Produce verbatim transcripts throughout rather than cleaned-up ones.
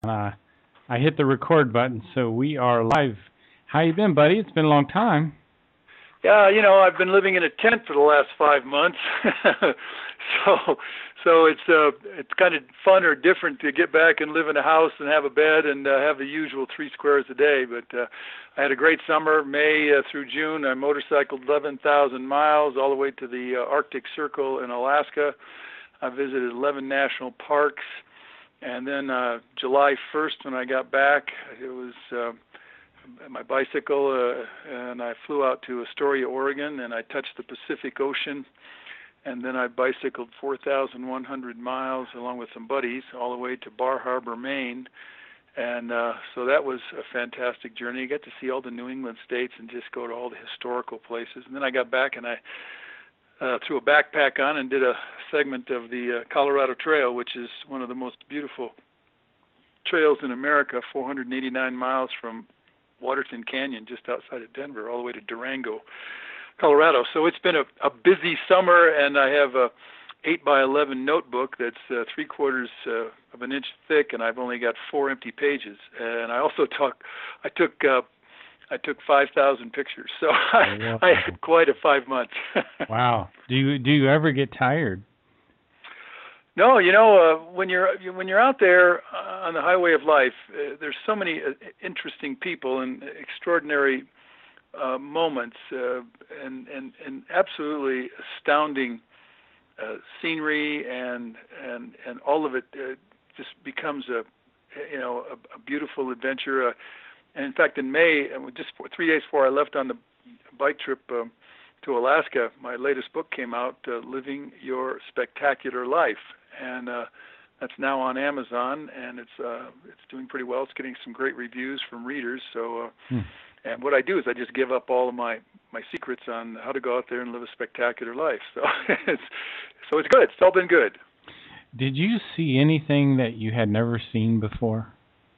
Uh, I hit the record button, so we are live. How you been, buddy? It's been a long time. Yeah, you know, I've been living in a tent for the last five months, so so it's uh it's kind of fun or different to get back and live in a house and have a bed and uh, have the usual three squares a day. But uh, I had a great summer, May uh, through June. I motorcycled eleven thousand miles all the way to the uh, Arctic Circle in Alaska. I visited eleven national parks, and then uh, July first when I got back, it was. Uh, my bicycle, uh, and I flew out to Astoria, Oregon, and I touched the Pacific Ocean, and then I bicycled four thousand one hundred miles along with some buddies all the way to Bar Harbor, Maine, and uh, so that was a fantastic journey. I got to see all the New England states and just go to all the historical places, and then I got back and I uh, threw a backpack on and did a segment of the uh, Colorado Trail, which is one of the most beautiful trails in America, four hundred eighty-nine miles from Waterton Canyon just outside of Denver all the way to Durango, Colorado. So it's been a, a busy summer, and I have a eight by eleven notebook that's uh, three quarters uh, of an inch thick, and I've only got four empty pages. And I also took I took uh, I took five thousand pictures, so I, I had quite a five months. Wow. Do you do you ever get tired? No, you know, uh, when you're when you're out there uh, on the highway of life, uh, there's so many uh, interesting people and extraordinary uh, moments, uh, and and and absolutely astounding uh, scenery, and and and all of it uh, just becomes a you know a, a beautiful adventure. Uh, and in fact, in May, and just four, three days before I left on the bike trip uh, to Alaska, my latest book came out, uh, Living Your Spectacular Life. And uh, that's now on Amazon, and it's uh, it's doing pretty well. It's getting some great reviews from readers. So, uh, hmm. and what I do is I just give up all of my, my secrets on how to go out there and live a spectacular life. So it's so it's good. It's all been good. Did you see anything that you had never seen before?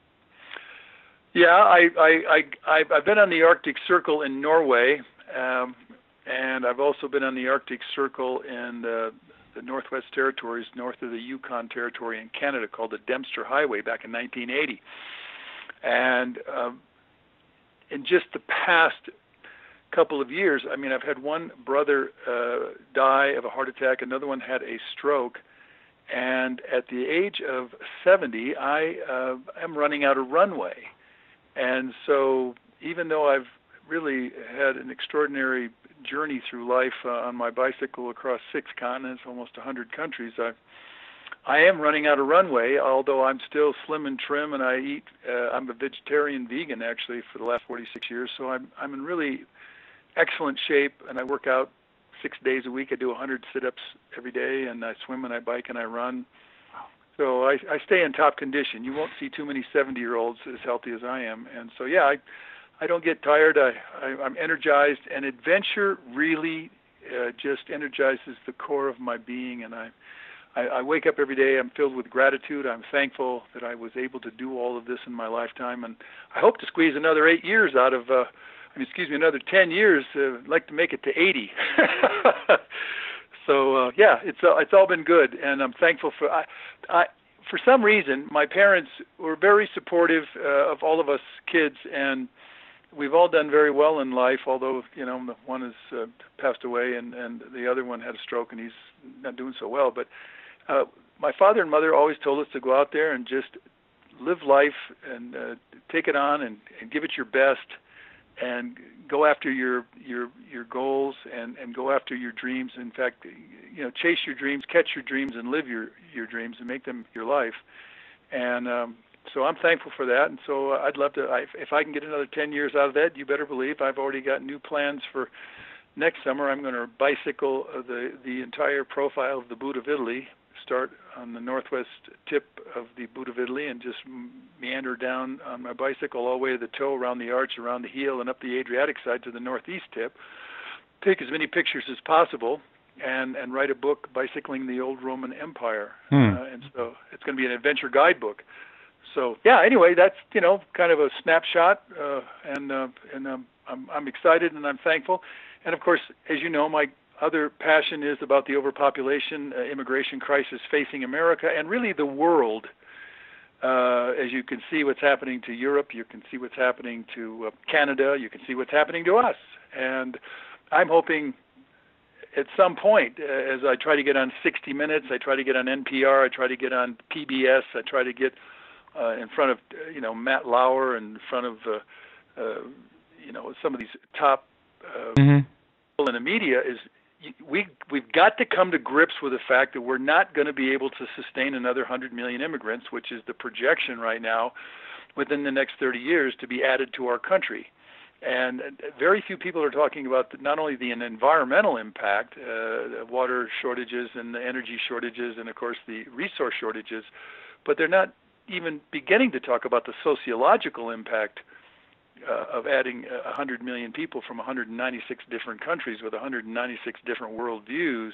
Yeah, I I I I've been on the Arctic Circle in Norway, um, and I've also been on the Arctic Circle in uh, the Northwest Territories, north of the Yukon Territory in Canada, called the Dempster Highway back in nineteen eighty. And um, in just the past couple of years, I mean, I've had one brother uh, die of a heart attack, another one had a stroke, and at the age of seventy, I uh, am running out of runway. And so even though I've really had an extraordinary journey through life uh, on my bicycle across six continents, almost one hundred countries, I I am running out of runway, although I'm still slim and trim, and I eat, uh, I'm a vegetarian vegan actually for the last forty-six years, so I'm I'm in really excellent shape, and I work out six days a week. I do one hundred sit-ups every day, and I swim and I bike and I run. So I, I stay in top condition. You won't see too many seventy-year-olds as healthy as I am, and so yeah, I I don't get tired. I, I, I'm energized, and adventure really uh, just energizes the core of my being. And I, I, I wake up every day. I'm filled with gratitude. I'm thankful that I was able to do all of this in my lifetime, and I hope to squeeze another eight years out of. Uh, I mean, excuse me, another ten years. Uh, I'd like to make it to eighty. so uh, yeah, it's uh, it's all been good, and I'm thankful for. I, I, for some reason, my parents were very supportive uh, of all of us kids, and we've all done very well in life, although, you know, the one has uh, passed away and, and the other one had a stroke and he's not doing so well. But uh, my father and mother always told us to go out there and just live life and uh, take it on and, and give it your best and go after your your your goals and, and go after your dreams. In fact, you know, chase your dreams, catch your dreams, and live your, your dreams and make them your life. And um, So I'm thankful for that, and so I'd love to, I, if I can get another ten years out of that, you better believe I've already got new plans for next summer. I'm going to bicycle the, the entire profile of the Boot of Italy, start on the northwest tip of the Boot of Italy and just meander down on my bicycle all the way to the toe, around the arch, around the heel, and up the Adriatic side to the northeast tip. Take as many pictures as possible and, and write a book, Bicycling the Old Roman Empire. Hmm. Uh, and so it's going to be an adventure guidebook. So yeah, anyway, that's, you know, kind of a snapshot, uh, and uh, and um, I'm I'm excited and I'm thankful. And of course, as you know, my other passion is about the overpopulation, uh, immigration crisis facing America and really the world. Uh, as you can see what's happening to Europe, you can see what's happening to uh, Canada, you can see what's happening to us. And I'm hoping at some point, uh, as I try to get on sixty minutes, I try to get on N P R, I try to get on P B S, I try to get uh, in front of, uh, you know, Matt Lauer, and in front of, uh, uh, you know, some of these top uh, mm-hmm. people in the media, is we, we've got to come to grips with the fact that we're not going to be able to sustain another one hundred million immigrants, which is the projection right now, within the next thirty years to be added to our country. And very few people are talking about not only the environmental impact, uh, water shortages and the energy shortages, and of course the resource shortages, but they're not even beginning to talk about the sociological impact uh, of adding one hundred million people from one hundred ninety-six different countries with one hundred ninety-six different worldviews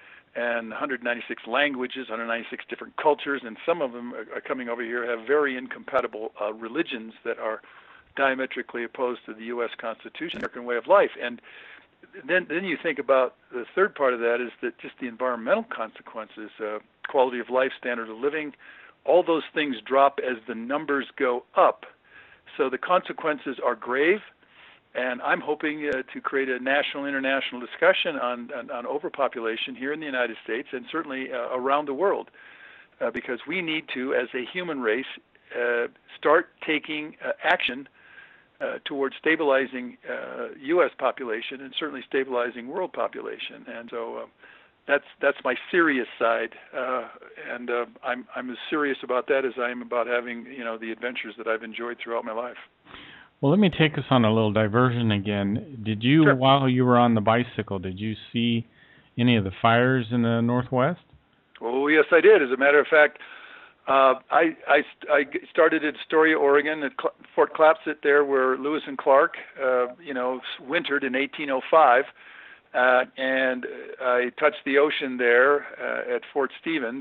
and one hundred ninety-six languages, one hundred ninety-six different cultures, and some of them are coming over here have very incompatible uh, religions that are diametrically opposed to the U S Constitution, American way of life. And then then you think about the third part of that is that just the environmental consequences, uh, quality of life, standard of living, all those things drop as the numbers go up. So the consequences are grave, and I'm hoping uh, to create a national, international discussion on, on, on overpopulation here in the United States and certainly uh, around the world, uh, because we need to, as a human race, uh, start taking uh, action Uh, towards stabilizing uh, U S population and certainly stabilizing world population, and so uh, that's that's my serious side, uh, and uh, I'm I'm as serious about that as I am about having you know the adventures that I've enjoyed throughout my life. Well, let me take us on a little diversion again. Did you, Sure. while you were on the bicycle, did you see any of the fires in the Northwest? Oh yes, I did. As a matter of fact. Uh, I, I, I started at Astoria, Oregon, at Cl- Fort Clatsop there, where Lewis and Clark, uh, you know, wintered in eighteen oh five, uh, and I touched the ocean there uh, at Fort Stevens,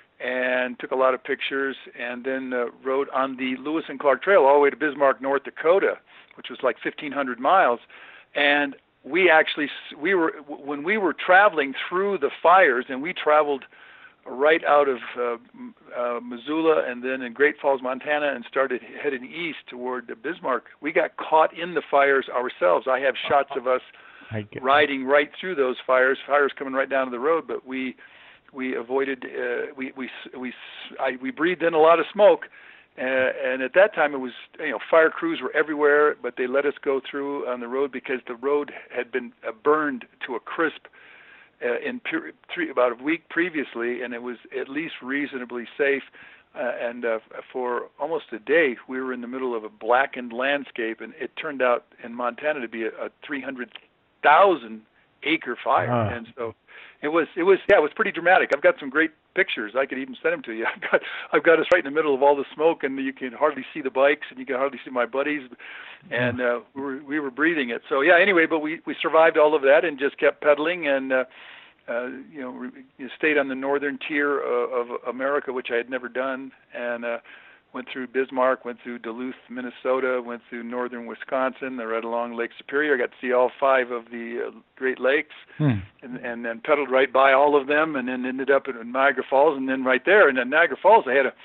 and took a lot of pictures, and then uh, rode on the Lewis and Clark Trail all the way to Bismarck, North Dakota, which was like fifteen hundred miles, and we actually we were when we were traveling through the fires, and we traveled right out of uh, uh, Missoula and then in Great Falls, Montana, and started heading east toward Bismarck. We got caught in the fires ourselves. I have shots of us riding right through those fires, fires coming right down to the road, but we we avoided, uh, we, we, we, I, we breathed in a lot of smoke, uh, and at that time it was, you know, fire crews were everywhere, but they let us go through on the road because the road had been uh, burned to a crisp Uh, in pure, three, about a week previously, and it was at least reasonably safe. Uh, and uh, for almost a day, we were in the middle of a blackened landscape, and it turned out in Montana to be a, a three hundred thousand acre fire. Uh. And so it was, it was, yeah, it was pretty dramatic. I've got some great pictures. I could even send them to you. I've got, I've got us right in the middle of all the smoke, and you can hardly see the bikes, and you can hardly see my buddies, and uh, we were, we were breathing it. So yeah, anyway, but we, we survived all of that and just kept pedaling, and uh, uh, you know, re- stayed on the northern tier of, of America, which I had never done, and uh, went through Bismarck, went through Duluth, Minnesota, went through northern Wisconsin, right along Lake Superior. I got to see all five of the uh, Great Lakes, hmm. and, and then pedaled right by all of them, and then ended up in Niagara Falls, and then right there. And in Niagara Falls, I had a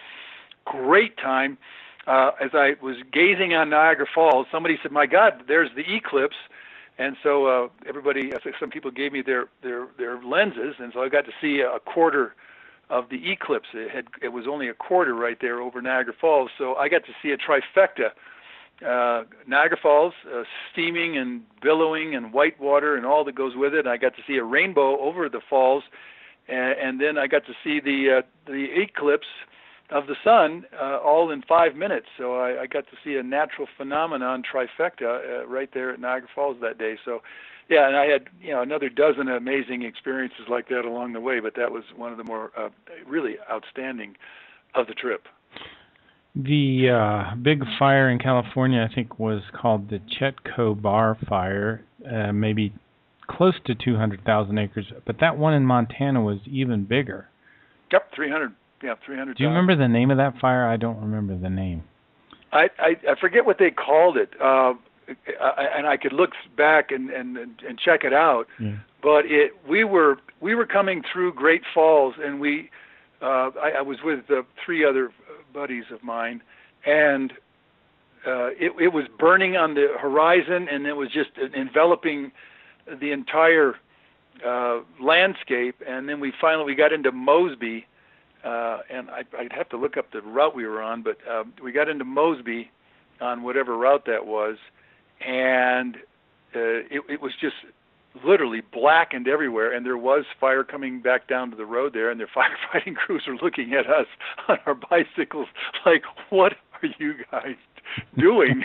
great time. Uh, as I was gazing on Niagara Falls, somebody said, "My God, there's the eclipse." And so uh, everybody, some people gave me their, their, their lenses, and so I got to see a quarter of the eclipse. It had it was only a quarter right there over Niagara Falls, so I got to see a trifecta. Uh, Niagara Falls, uh, steaming and billowing and white water and all that goes with it. And I got to see a rainbow over the falls, and, and then I got to see the uh, the eclipse of the sun uh, all in five minutes. So I, I got to see a natural phenomenon trifecta uh, right there at Niagara Falls that day. So yeah, and I had, you know, another dozen amazing experiences like that along the way, but that was one of the more uh, really outstanding of the trip. The uh, big fire in California, I think, was called the Chetco Bar Fire, uh, maybe close to two hundred thousand acres, but that one in Montana was even bigger. Yep, three hundred. Yeah, three hundred. Do you remember the name of that fire? I don't remember the name. I, I, I forget what they called it, uh, and I could look back and, and, and check it out. Yeah. But it we were we were coming through Great Falls, and we uh, I, I was with uh, three other buddies of mine, and uh, it, it was burning on the horizon, and it was just enveloping the entire uh, landscape. And then we finally we got into Mosby, uh, and I, I'd have to look up the route we were on, but uh, we got into Mosby on whatever route that was, and uh, it, it was just literally blackened everywhere, and there was fire coming back down to the road there, and their firefighting crews were looking at us on our bicycles like, what are you guys doing?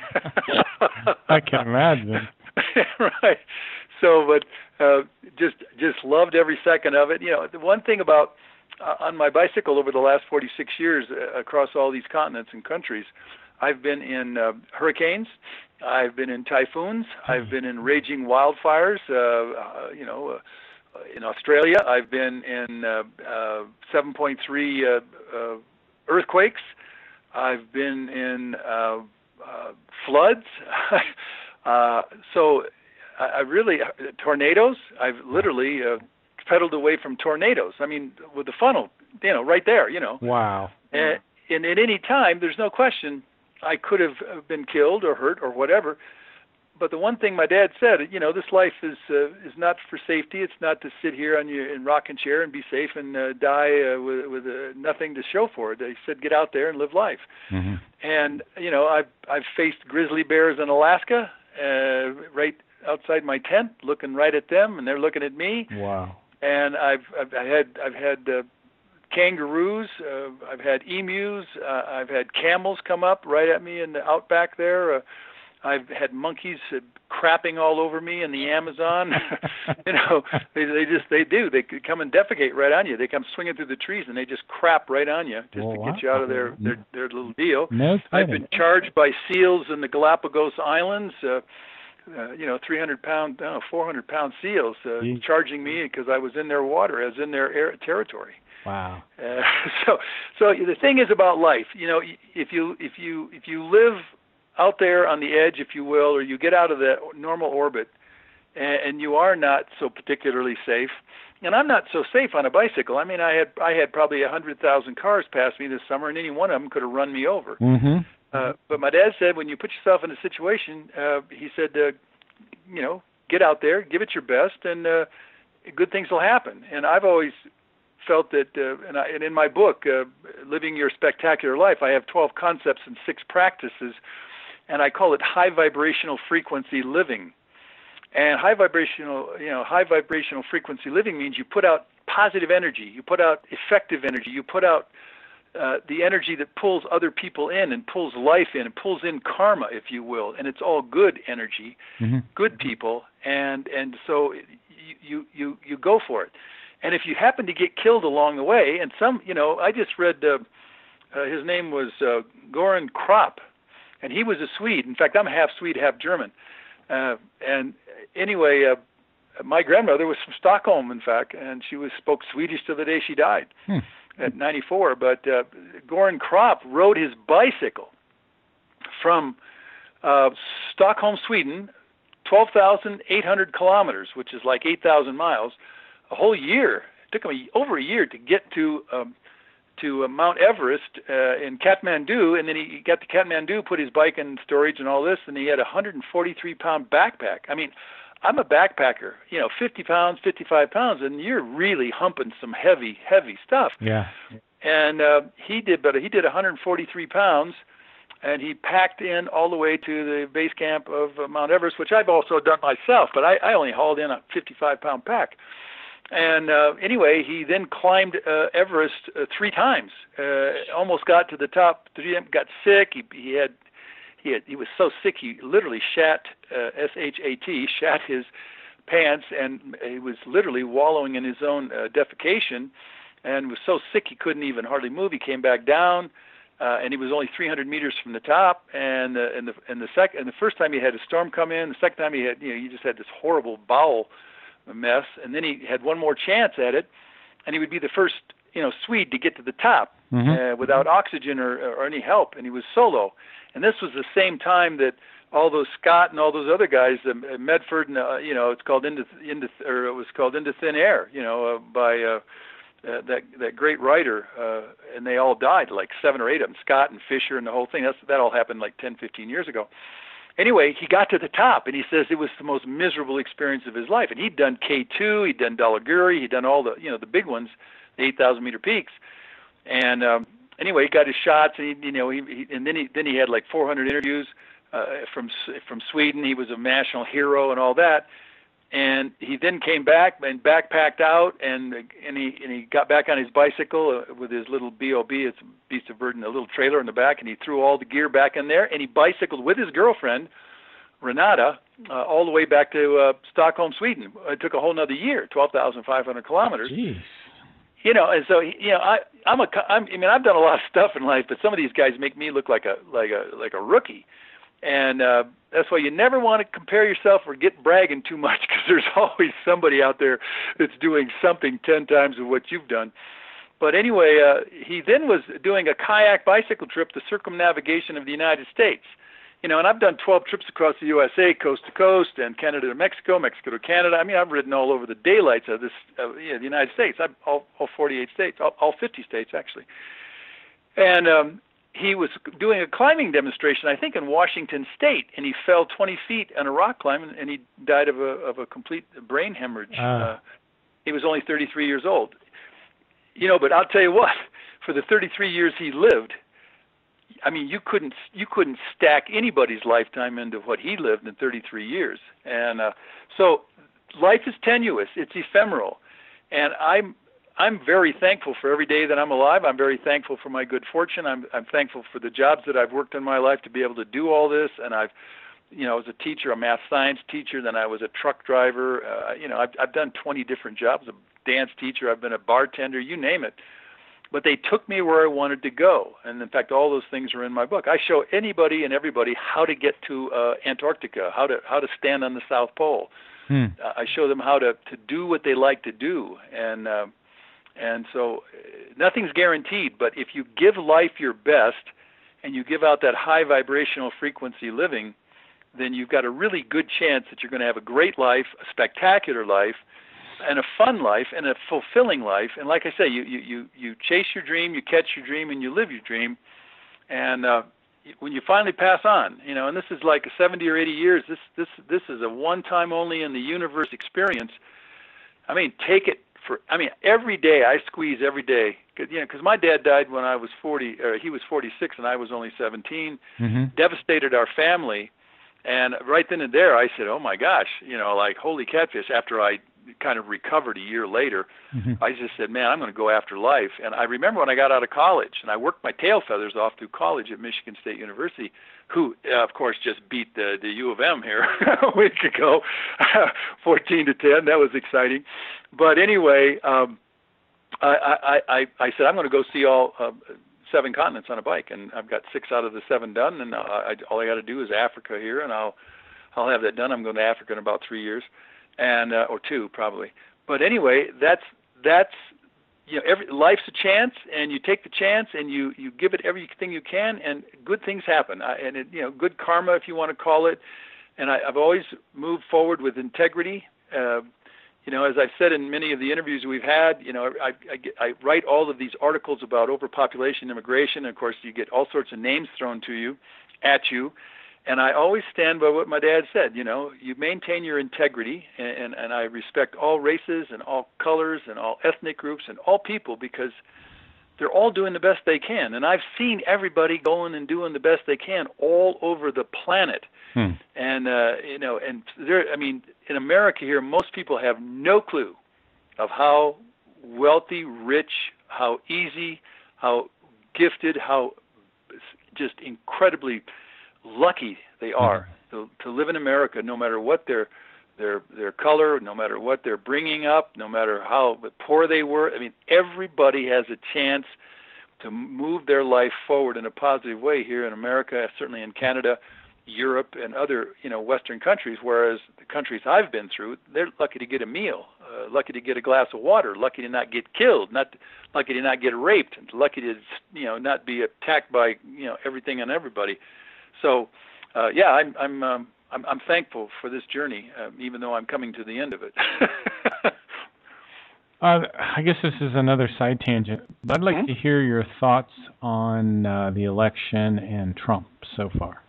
I can imagine. Right. So, but uh, just just loved every second of it. You know, the one thing about uh, on my bicycle over the last forty-six years uh, across all these continents and countries, I've been in uh, hurricanes, I've been in typhoons, I've been in raging wildfires, uh, uh, you know, uh, in Australia. I've been in uh, uh, seven point three uh, uh, earthquakes. I've been in uh, uh, floods. uh, so I, I really, uh, tornadoes, I've literally uh, pedaled away from tornadoes. I mean, with the funnel, you know, right there, you know. Wow. And, and at any time, there's no question, I could have been killed or hurt or whatever. But the one thing my dad said, you know, this life is uh, is not for safety. It's not to sit here on your in rocking chair and be safe and uh, die uh, with, with uh, nothing to show for it. He said, get out there and live life. Mm-hmm. And, you know, I've, I've faced grizzly bears in Alaska, uh, right outside my tent, looking right at them, and they're looking at me. Wow. And I've, I've I had I've had uh, kangaroos, uh, I've had emus, uh, I've had camels come up right at me in the outback there. Uh, I've had monkeys uh, crapping all over me in the Amazon. You know, they they just they do. They come and defecate right on you. They come swinging through the trees and they just crap right on you just oh, to wow. get you out of their their, their little deal. No I've been charged by seals in the Galapagos Islands. Uh, Uh, you know, three hundred pound, no, four hundred pound seals uh, charging me because I was in their water, as in their air territory. Wow. Uh, so, so the thing is about life. You know, if you if you if you live out there on the edge, if you will, or you get out of the normal orbit, and, and you are not so particularly safe. And I'm not so safe on a bicycle. I mean, I had I had probably a hundred thousand cars pass me this summer, and any one of them could have run me over. Mm-hmm. Uh, but my dad said, when you put yourself in a situation, uh, he said, uh, you know, get out there, give it your best, and uh, good things will happen. And I've always felt that, uh, and, I, and in my book, uh, Living Your Spectacular Life, I have twelve concepts and six practices, and I call it high vibrational frequency living. And high vibrational, you know, high vibrational frequency living means you put out positive energy, you put out effective energy, you put out Uh, the energy that pulls other people in and pulls life in and pulls in karma, if you will, and it's all good energy, mm-hmm. good people, and and so you, you you you go for it. And if you happen to get killed along the way, and some, you know, I just read uh, uh, his name was uh, Goran Kropp, and he was a Swede. In fact, I'm half Swede, half German. Uh, and anyway, uh, my grandmother was from Stockholm, in fact, and she was spoke Swedish till the day she died. Hmm. At ninety-four, but uh, Goran Kropp rode his bicycle from uh, Stockholm, Sweden, twelve thousand eight hundred kilometers, which is like eight thousand miles, a whole year. It took him a, over a year to get to um, to uh, Mount Everest uh, in Kathmandu, and then he, he got to Kathmandu, put his bike in storage and all this, and he had a one hundred forty-three pound backpack. I mean, I'm a backpacker, you know, fifty pounds, fifty-five pounds, and you're really humping some heavy, heavy stuff. Yeah. And uh, he did, but he did one hundred forty-three pounds, and he packed in all the way to the base camp of uh, Mount Everest, which I've also done myself, but I, I only hauled in a fifty-five pound pack. And uh, anyway, he then climbed uh, Everest uh, three times, uh, almost got to the top, got sick. He, he had He, had, he was so sick he literally shat, uh, S H A T, shat his pants, and he was literally wallowing in his own uh, defecation, and was so sick he couldn't even hardly move. He came back down, uh, and he was only three hundred meters from the top. And uh, and the and the second and the first time he had a storm come in. The second time he had, you know, he just had this horrible bowel mess, and then he had one more chance at it, and he would be the first, you know, Swede to get to the top mm-hmm. uh, without oxygen or, or any help, and he was solo. And this was the same time that all those Scott and all those other guys, uh, Medford, and uh, you know, it's called into into or it was called Into Thin Air, you know, uh, by uh, uh, that that great writer, uh, and they all died, like seven or eight of them, Scott and Fisher and the whole thing. That's that all happened like ten, fifteen years ago. Anyway, he got to the top, and he says it was the most miserable experience of his life. And he'd done K two, he'd done Dhaulagiri, he'd done all the you know the big ones, the eight thousand meter peaks, and um, anyway, he got his shots, and he, you know, he, he and then he then he had like four hundred interviews uh, from from Sweden. He was a national hero and all that. And he then came back and backpacked out, and and he and he got back on his bicycle uh, with his little B O B, it's a beast of burden, a little trailer in the back, and he threw all the gear back in there, and he bicycled with his girlfriend, Renata, uh, all the way back to uh, Stockholm, Sweden. It took a whole another year, twelve thousand five hundred kilometers. Jeez. You know, and so you know, I I'm a I'm, I mean I've done a lot of stuff in life, but some of these guys make me look like a like a like a rookie. And uh, that's why you never want to compare yourself or get bragging too much, because there's always somebody out there that's doing something ten times of what you've done. But anyway, uh, he then was doing a kayak bicycle trip, the circumnavigation of the United States. You know, and I've done twelve trips across the U S A, coast to coast, and Canada to Mexico, Mexico to Canada. I mean, I've ridden all over the daylights of this, uh, yeah, the United States. I've all, all forty-eight states, all, all fifty states actually. And um, he was doing a climbing demonstration, I think, in Washington State, and he fell twenty feet on a rock climb, and he died of a of a complete brain hemorrhage. Uh. Uh, he was only thirty-three years old. You know, but I'll tell you what, for the thirty-three years he lived, I mean, you couldn't you couldn't stack anybody's lifetime into what he lived in thirty-three years. And uh, so life is tenuous, it's ephemeral, and I'm I'm very thankful for every day that I'm alive. I'm very thankful for my good fortune. I'm I'm thankful for the jobs that I've worked in my life to be able to do all this. And I've, you know, I was a teacher, a math science teacher. Then I was a truck driver. Uh, you know, I've I've done twenty different jobs. A dance teacher. I've been a bartender. You name it. But they took me where I wanted to go. And in fact, all those things are in my book. I show anybody and everybody how to get to uh, Antarctica, how to how to stand on the South Pole. Hmm. Uh, I show them how to to do what they like to do. And uh, And so nothing's guaranteed, but if you give life your best and you give out that high vibrational frequency living, then you've got a really good chance that you're going to have a great life, a spectacular life, and a fun life, and a fulfilling life. And like I say, you you you, you chase your dream, you catch your dream, and you live your dream. And uh, when you finally pass on, you know, and this is like seventy or eighty years, this this this is a one-time only in the universe experience. I mean, take it. For, I mean, every day I squeeze every day, cause, you know, because my dad died when I was forty, or he was forty-six and I was only seventeen. Mm-hmm. Devastated our family, and right then and there I said, "Oh my gosh, you know, like holy catfish." After I kind of recovered a year later, mm-hmm. I just said, "Man, I'm going to go after life." And I remember when I got out of college, and I worked my tail feathers off through college at Michigan State University, who, uh, of course, just beat the the U of M here a week ago, fourteen to ten. That was exciting. But anyway, um, I, I, I, I said, I'm going to go see all uh, seven continents on a bike, and I've got six out of the seven done, and I, I, all I got to do is Africa here, and I'll I'll have that done. I'm going to Africa in about three years, and uh, or two probably. But anyway, that's that's you know, every life's a chance, and you take the chance, and you, you give it everything you can, and good things happen, I, and it, you know, good karma, if you want to call it. And I, I've always moved forward with integrity. Uh, You know, as I've said in many of the interviews we've had, you know, I, I, I write all of these articles about overpopulation, immigration, and of course you get all sorts of names thrown to you, at you, and I always stand by what my dad said. You know, you maintain your integrity, and, and, and I respect all races and all colors and all ethnic groups and all people, because they're all doing the best they can. And I've seen everybody going and doing the best they can all over the planet. Hmm. And, uh, you know, and there, I mean, in America here, most people have no clue of how wealthy, rich, how easy, how gifted, how just incredibly lucky they are hmm. to, to live in America, no matter what their their their color, no matter what they're bringing up, no matter how poor they were. I mean, everybody has a chance to move their life forward in a positive way here in America, certainly in Canada, Europe, and other, you know, Western countries, whereas the countries I've been through, they're lucky to get a meal, uh, lucky to get a glass of water, lucky to not get killed, not lucky to not get raped, and lucky to, you know, not be attacked by, you know, everything and everybody. So, uh, yeah, I'm I'm, um, I'm I'm thankful for this journey, um, even though I'm coming to the end of it. Uh, I guess this is another side tangent, but I'd like Hmm? to hear your thoughts on uh, the election and Trump so far.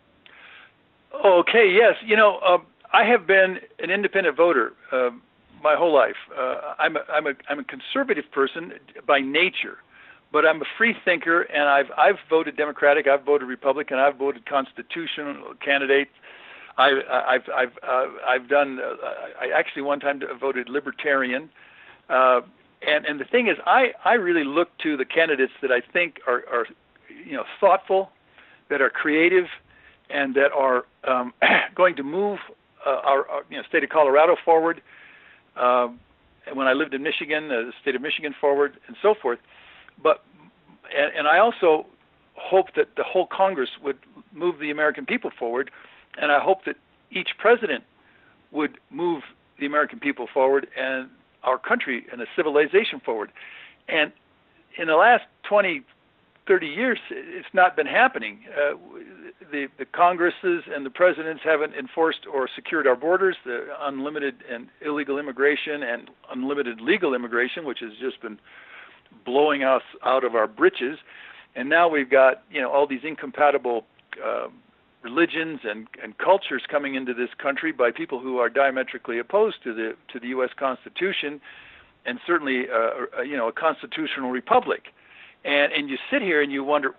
Okay, yes. You know, um, I have been an independent voter uh, my whole life. Uh, I'm, a, I'm, a, I'm a conservative person by nature, but I'm a free thinker, and I've, I've voted Democratic, I've voted Republican, I've voted constitutional candidates. I, I've, I've, uh, I've done, uh, I actually one time voted Libertarian. Uh, and, and the thing is, I, I really look to the candidates that I think are, are you know, thoughtful, that are creative, and that are um, going to move uh, our, our you know, state of Colorado forward. Um, when I lived in Michigan, uh, the state of Michigan forward, and so forth. But and, and I also hope that the whole Congress would move the American people forward, and I hope that each president would move the American people forward and our country and the civilization forward. And in the last twenty, thirty years, it's not been happening. Uh, the, the Congresses and the presidents haven't enforced or secured our borders, the unlimited and illegal immigration and unlimited legal immigration, which has just been blowing us out of our britches. And now we've got, you know, all these incompatible uh, religions and, and cultures coming into this country by people who are diametrically opposed to the to the U S Constitution, and certainly, uh, you know, a constitutional republic. And and you sit here and you wonder,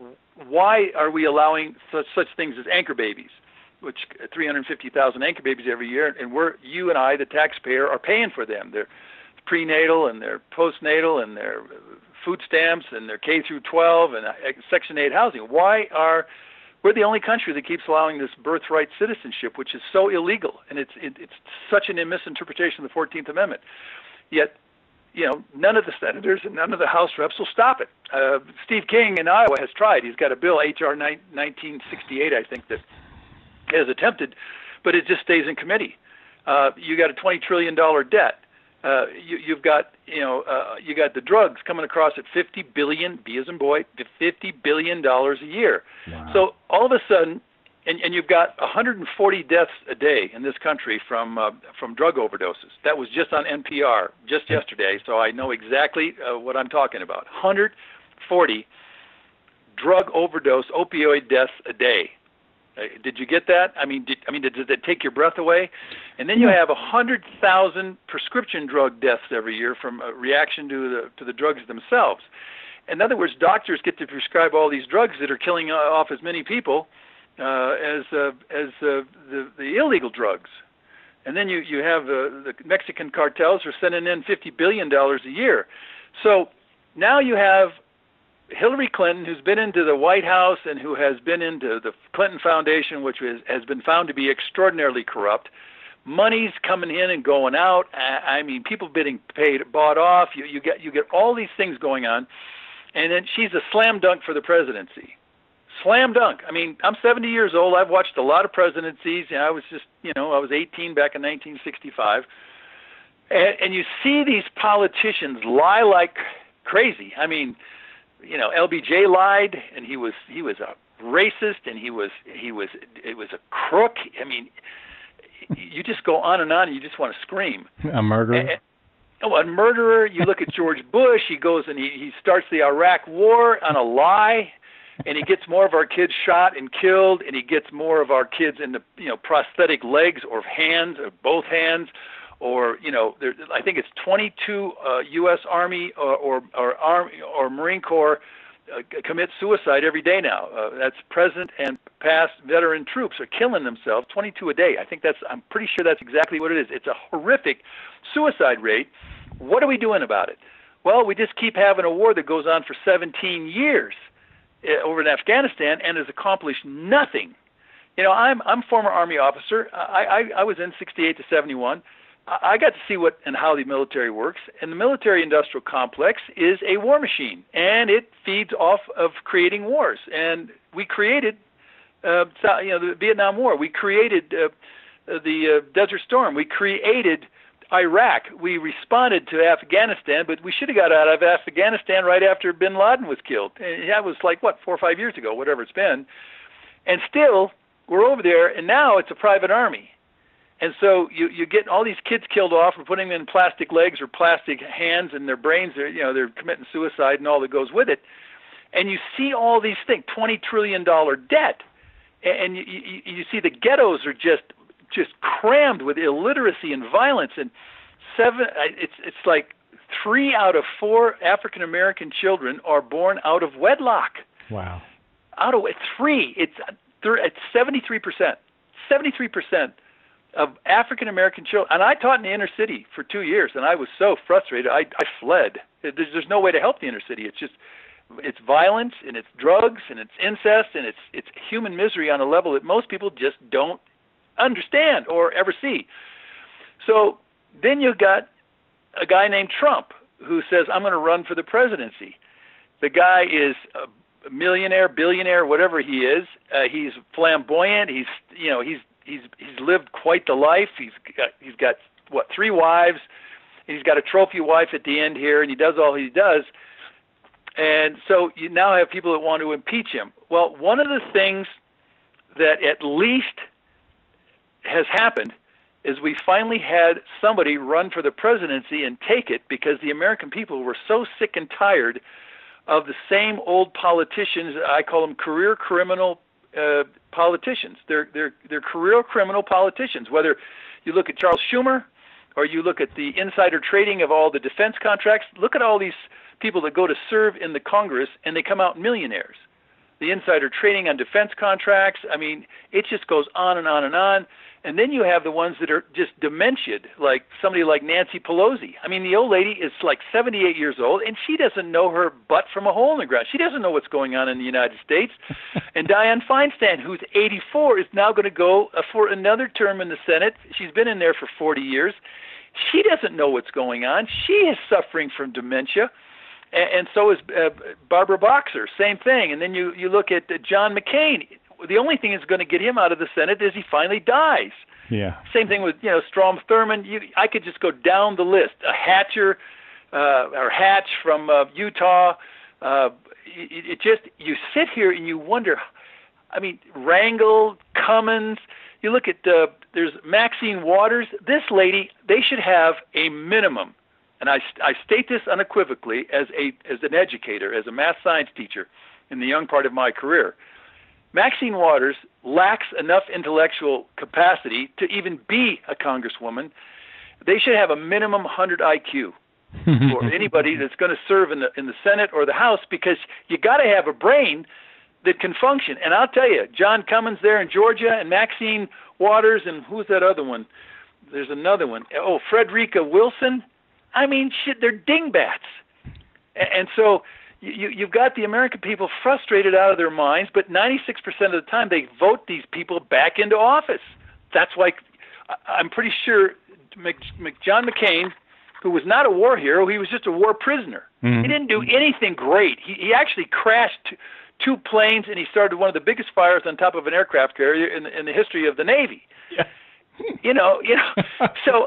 why are we allowing such such things as anchor babies, which three hundred fifty thousand anchor babies every year, and we're you and I, the taxpayer, are paying for them. They're prenatal and they're postnatal and they're food stamps and they're K through twelve and Section eight housing. Why are we're the only country that keeps allowing this birthright citizenship, which is so illegal, and it's it, it's such a misinterpretation of the fourteenth Amendment. Yet, you know, none of the senators and none of the House reps will stop it. Uh, Steve King in Iowa has tried. He's got a bill, H R nineteen sixty-eight, I think, that has attempted, but it just stays in committee. Uh, you got a twenty trillion dollars debt. Uh, you, you've got, you know, uh, you got the drugs coming across at fifty billion, B as in boy, to fifty billion dollars a year. Wow. So all of a sudden, and, and you've got one hundred forty deaths a day in this country from uh, from drug overdoses. That was just on N P R just yesterday, so I know exactly uh, what I'm talking about. one hundred forty drug overdose opioid deaths a day. Uh, did you get that? I mean, did, I mean, did, did it take your breath away? And then you have one hundred thousand prescription drug deaths every year from a reaction to the to the drugs themselves. In other words, doctors get to prescribe all these drugs that are killing off as many people uh, as uh, as uh, the the illegal drugs. And then you you have uh, the Mexican cartels are sending in fifty billion dollars a year. So now you have Hillary Clinton, who's been into the White House and who has been into the Clinton Foundation, which is, has been found to be extraordinarily corrupt. Money's coming in and going out. I mean, people getting paid, bought off. You, you get you get all these things going on, and then she's a slam dunk for the presidency. Slam dunk. I mean, I'm seventy years old. I've watched a lot of presidencies. And I was just, you know, I was eighteen back in nineteen sixty-five, and, and you see these politicians lie like crazy. I mean, you know, L B J lied, and he was he was a racist, and he was he was it was a crook. I mean, you just go on and on, and you just want to scream. A murderer. And, oh, a murderer. You look at George Bush. He goes and he he starts the Iraq War on a lie, and he gets more of our kids shot and killed, and he gets more of our kids in the you know prosthetic legs or hands or both hands. Or you know, there, I think it's twenty-two uh, U S Army or or, or, Army, or Marine Corps uh, commit suicide every day now. Uh, that's present and past veteran troops are killing themselves, twenty-two a day. I think that's. I'm pretty sure that's exactly what it is. It's a horrific suicide rate. What are we doing about it? Well, we just keep having a war that goes on for seventeen years uh, over in Afghanistan and has accomplished nothing. You know, I'm I'm former Army officer. I I, I was in sixty-eight to seventy-one. I got to see what and how the military works, and the military-industrial complex is a war machine, and it feeds off of creating wars. And we created, uh, you know, the Vietnam War. We created uh, the uh, Desert Storm. We created Iraq. We responded to Afghanistan, but we should have got out of Afghanistan right after Bin Laden was killed. And that was like what four or five years ago, whatever it's been. And still, we're over there, and now it's a private army. And so you you get all these kids killed off and putting them in plastic legs or plastic hands, and their brains are, you know, they're committing suicide and all that goes with it. And you see all these things, twenty trillion dollar debt, and you, you you see the ghettos are just just crammed with illiteracy and violence, and seven it's it's like three out of four African American children are born out of wedlock. Wow. Out of three, it's it's seventy-three percent. seventy-three percent of African American children, and I taught in the inner city for two years, and I was so frustrated, I, I fled. There's, there's no way to help the inner city. It's just, it's violence, and it's drugs, and it's incest, and it's it's human misery on a level that most people just don't understand or ever see. So then you got a guy named Trump who says, I'm going to run for the presidency. The guy is a millionaire, billionaire, whatever he is. Uh, he's flamboyant. He's, you know, he's he's he's lived quite the life. He's got he's got what three wives. And he's got a trophy wife at the end here, and he does all he does. And so you now have people that want to impeach him. Well, one of the things that at least has happened is we finally had somebody run for the presidency and take it, because the American people were so sick and tired of the same old politicians. I call them career criminal uh, politicians. They're, they're, they're career criminal politicians. Whether you look at Charles Schumer or you look at the insider trading of all the defense contracts, look at all these people that go to serve in the Congress and they come out millionaires. The insider trading on defense contracts, I mean, it just goes on and on and on. And then you have the ones that are just dementiated, like somebody like Nancy Pelosi. I mean, the old lady is like seventy-eight years old, and she doesn't know her butt from a hole in the ground. She doesn't know what's going on in the United States. And Dianne Feinstein, who's eighty-four, is now going to go for another term in the Senate. She's been in there for forty years. She doesn't know what's going on. She is suffering from dementia. And so is uh, Barbara Boxer, same thing. And then you, you look at uh, John McCain. The only thing that's going to get him out of the Senate is he finally dies. Yeah. Same thing with, you know, Strom Thurmond. You, I could just go down the list. A Hatcher, uh, or Hatch from uh, Utah. Uh, it, it just, you sit here and you wonder, I mean, Rangel, Cummins. You look at, uh, there's Maxine Waters. This lady, they should have a minimum. And I, I state this unequivocally as a as an educator, as a math science teacher in the young part of my career. Maxine Waters lacks enough intellectual capacity to even be a congresswoman. They should have a minimum one hundred I Q for anybody that's going to serve in the in the Senate or the House, because you got to have a brain that can function. And I'll tell you, John Cummins there in Georgia, and Maxine Waters, and who's that other one? There's another one. Oh, Frederica Wilson. I mean, shit, they're dingbats. And so you, you've got the American people frustrated out of their minds, but ninety-six percent of the time they vote these people back into office. That's why I'm pretty sure John McCain, who was not a war hero, he was just a war prisoner. Mm-hmm. He didn't do anything great. He, he actually crashed two planes, and he started one of the biggest fires on top of an aircraft carrier in, in the history of the Navy. Yeah. You know, you know. So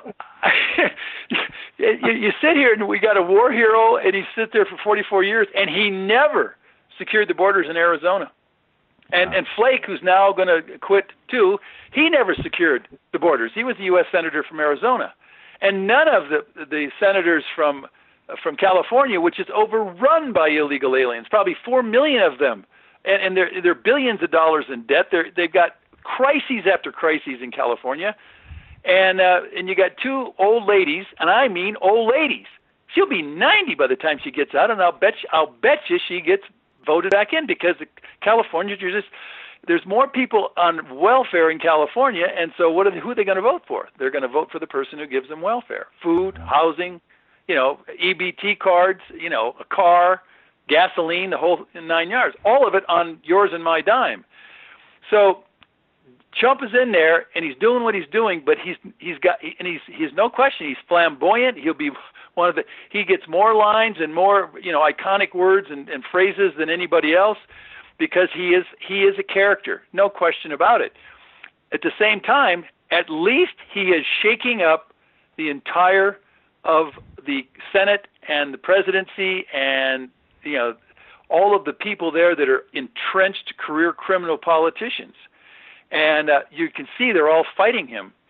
you, you sit here, and we got a war hero, and he sits there for forty-four years, and he never secured the borders in Arizona. And wow. and Flake, who's now going to quit too, he never secured the borders. He was the U S senator from Arizona, and none of the the senators from from California, which is overrun by illegal aliens, probably four million of them, and, and they're they're billions of dollars in debt. They're they've got crises after crises in California, and uh, and you got two old ladies, and I mean old ladies. She'll be ninety by the time she gets out, and I'll bet you, I'll bet you she gets voted back in, because California, you're just there's more people on welfare in California, and so what are they, who are they going to vote for? They're going to vote for the person who gives them welfare, food, housing, you know, E B T cards, you know, a car, gasoline, the whole nine yards, all of it on yours and my dime. So Trump is in there, and he's doing what he's doing, but he's he's got and he's he's no question he's flamboyant. He'll be one of the he gets more lines and more, you know, iconic words and, and phrases than anybody else, because he is he is a character, no question about it. At the same time, at least he is shaking up the entire of the Senate and the presidency, and you know all of the people there that are entrenched career criminal politicians. And uh, you can see they're all fighting him.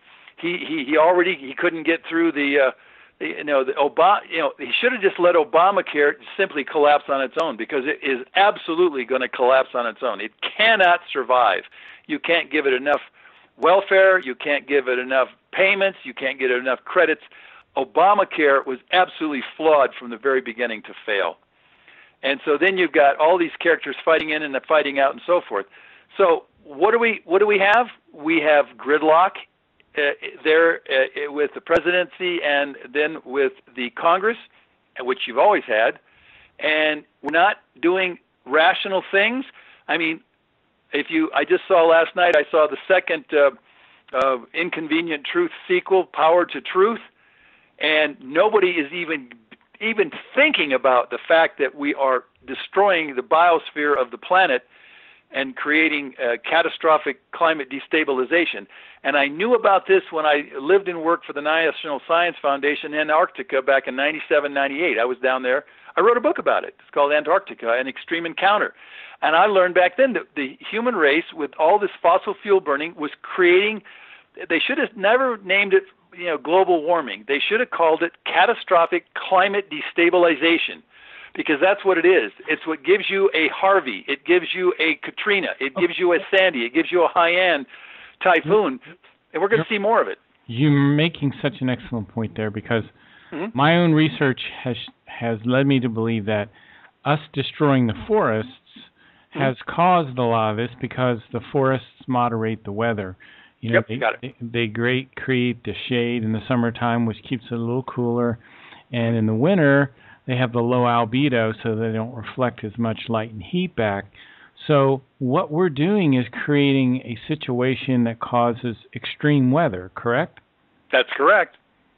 he he he already he couldn't get through the. Uh, You know, the Obama. You know, he should have just let Obamacare simply collapse on its own, because it is absolutely going to collapse on its own. It cannot survive. You can't give it enough welfare. You can't give it enough payments. You can't get it enough credits. Obamacare was absolutely flawed from the very beginning to fail. And so then you've got all these characters fighting in and fighting out and so forth. So what do we what do we have? We have gridlock. Uh, there uh, with the presidency and then with the Congress, which you've always had, and we're not doing rational things. I mean, if you, I just saw last night, I saw the second uh, uh, Inconvenient Truth sequel, Power to Truth, and nobody is even even thinking about the fact that we are destroying the biosphere of the planet and creating uh, catastrophic climate destabilization. And I knew about this when I lived and worked for the National Science Foundation in Antarctica back in ninety-seven, ninety-eight. I was down there. I wrote a book about it. It's called Antarctica, An Extreme Encounter. And I learned back then that the human race, with all this fossil fuel burning, was creating, they should have never named it, you know, global warming. They should have called it catastrophic climate destabilization, because that's what it is. It's what gives you a Harvey. It gives you a Katrina. It gives you a Sandy. It gives you a Haiyan typhoon, and we're going to see more of it. You're making such an excellent point there, because mm-hmm. my own research has has led me to believe that us destroying the forests mm-hmm. has caused a lot of this, because the forests moderate the weather. You know, yep, they, got it. they, they great create the shade in the summertime, which keeps it a little cooler, and in the winter they have the low albedo, so they don't reflect as much light and heat back. So what we're doing is creating a situation that causes extreme weather, correct? That's correct.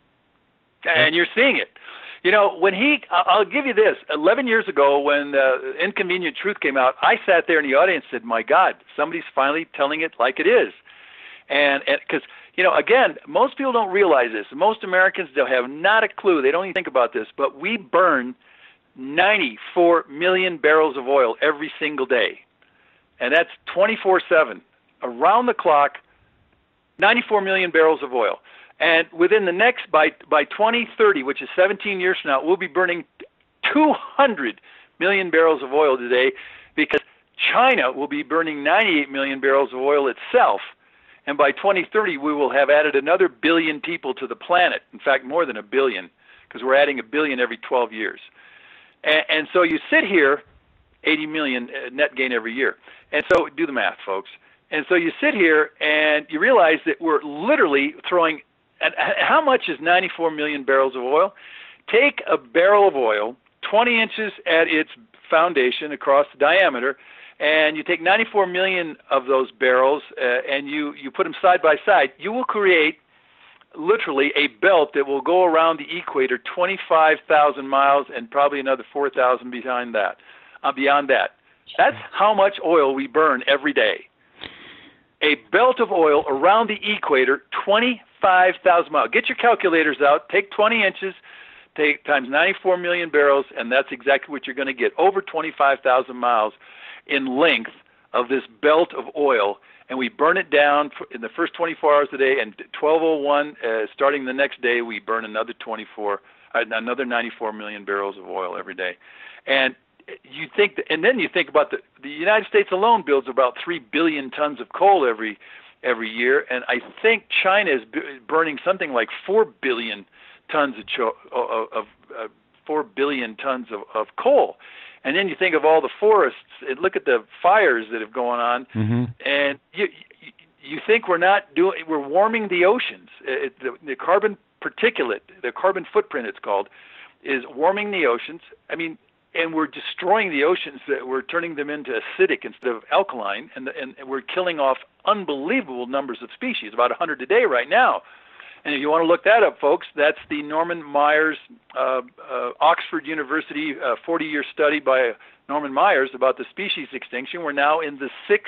And you're seeing it. You know, when he, I'll give you this, eleven years ago when uh, Inconvenient Truth came out, I sat there in the audience and said, my God, somebody's finally telling it like it is. And because, you know, again, most people don't realize this. Most Americans, they'll have not a clue. They don't even think about this. But we burn ninety-four million barrels of oil every single day. And that's twenty-four seven, around the clock, ninety-four million barrels of oil. And within the next, by by twenty thirty, which is seventeen years from now, we'll be burning two hundred million barrels of oil today, because China will be burning ninety-eight million barrels of oil itself. And by twenty thirty, we will have added another billion people to the planet. In fact, more than a billion, because we're adding a billion every twelve years. And, and so you sit here, eighty million net gain every year. And so do the math, folks. And so you sit here and you realize that we're literally throwing, and how much is ninety-four million barrels of oil? Take a barrel of oil, twenty inches at its foundation across the diameter, and you take ninety-four million of those barrels uh, and you, you put them side by side, you will create literally a belt that will go around the equator twenty-five thousand miles and probably another four thousand behind that, uh, beyond that. That's how much oil we burn every day. A belt of oil around the equator, twenty-five thousand miles. Get your calculators out, take twenty inches, take times ninety-four million barrels, and that's exactly what you're going to get. Over twenty-five thousand miles in length of this belt of oil, and we burn it down in the first twenty-four hours a day, and twelve oh one, uh, starting the next day, we burn another twenty-four, uh, another ninety-four million barrels of oil every day. And you think, that, and then you think about the the United States alone builds about three billion tons of coal every every year, and I think China is b- burning something like four billion tons of cho- of, of uh, four billion tons of, of coal. And then you think of all the forests and look at the fires that have gone on, mm-hmm. and you, you you think we're not doing, we're warming the oceans. It, the, the carbon particulate, the carbon footprint it's called, is warming the oceans. I mean, and we're destroying the oceans. That we're turning them into acidic instead of alkaline, and, and, and we're killing off unbelievable numbers of species, about one hundred a day right now. And if you want to look that up, folks, that's the Norman Myers, uh, uh, Oxford University uh, forty-year study by Norman Myers about the species extinction. We're now in the sixth,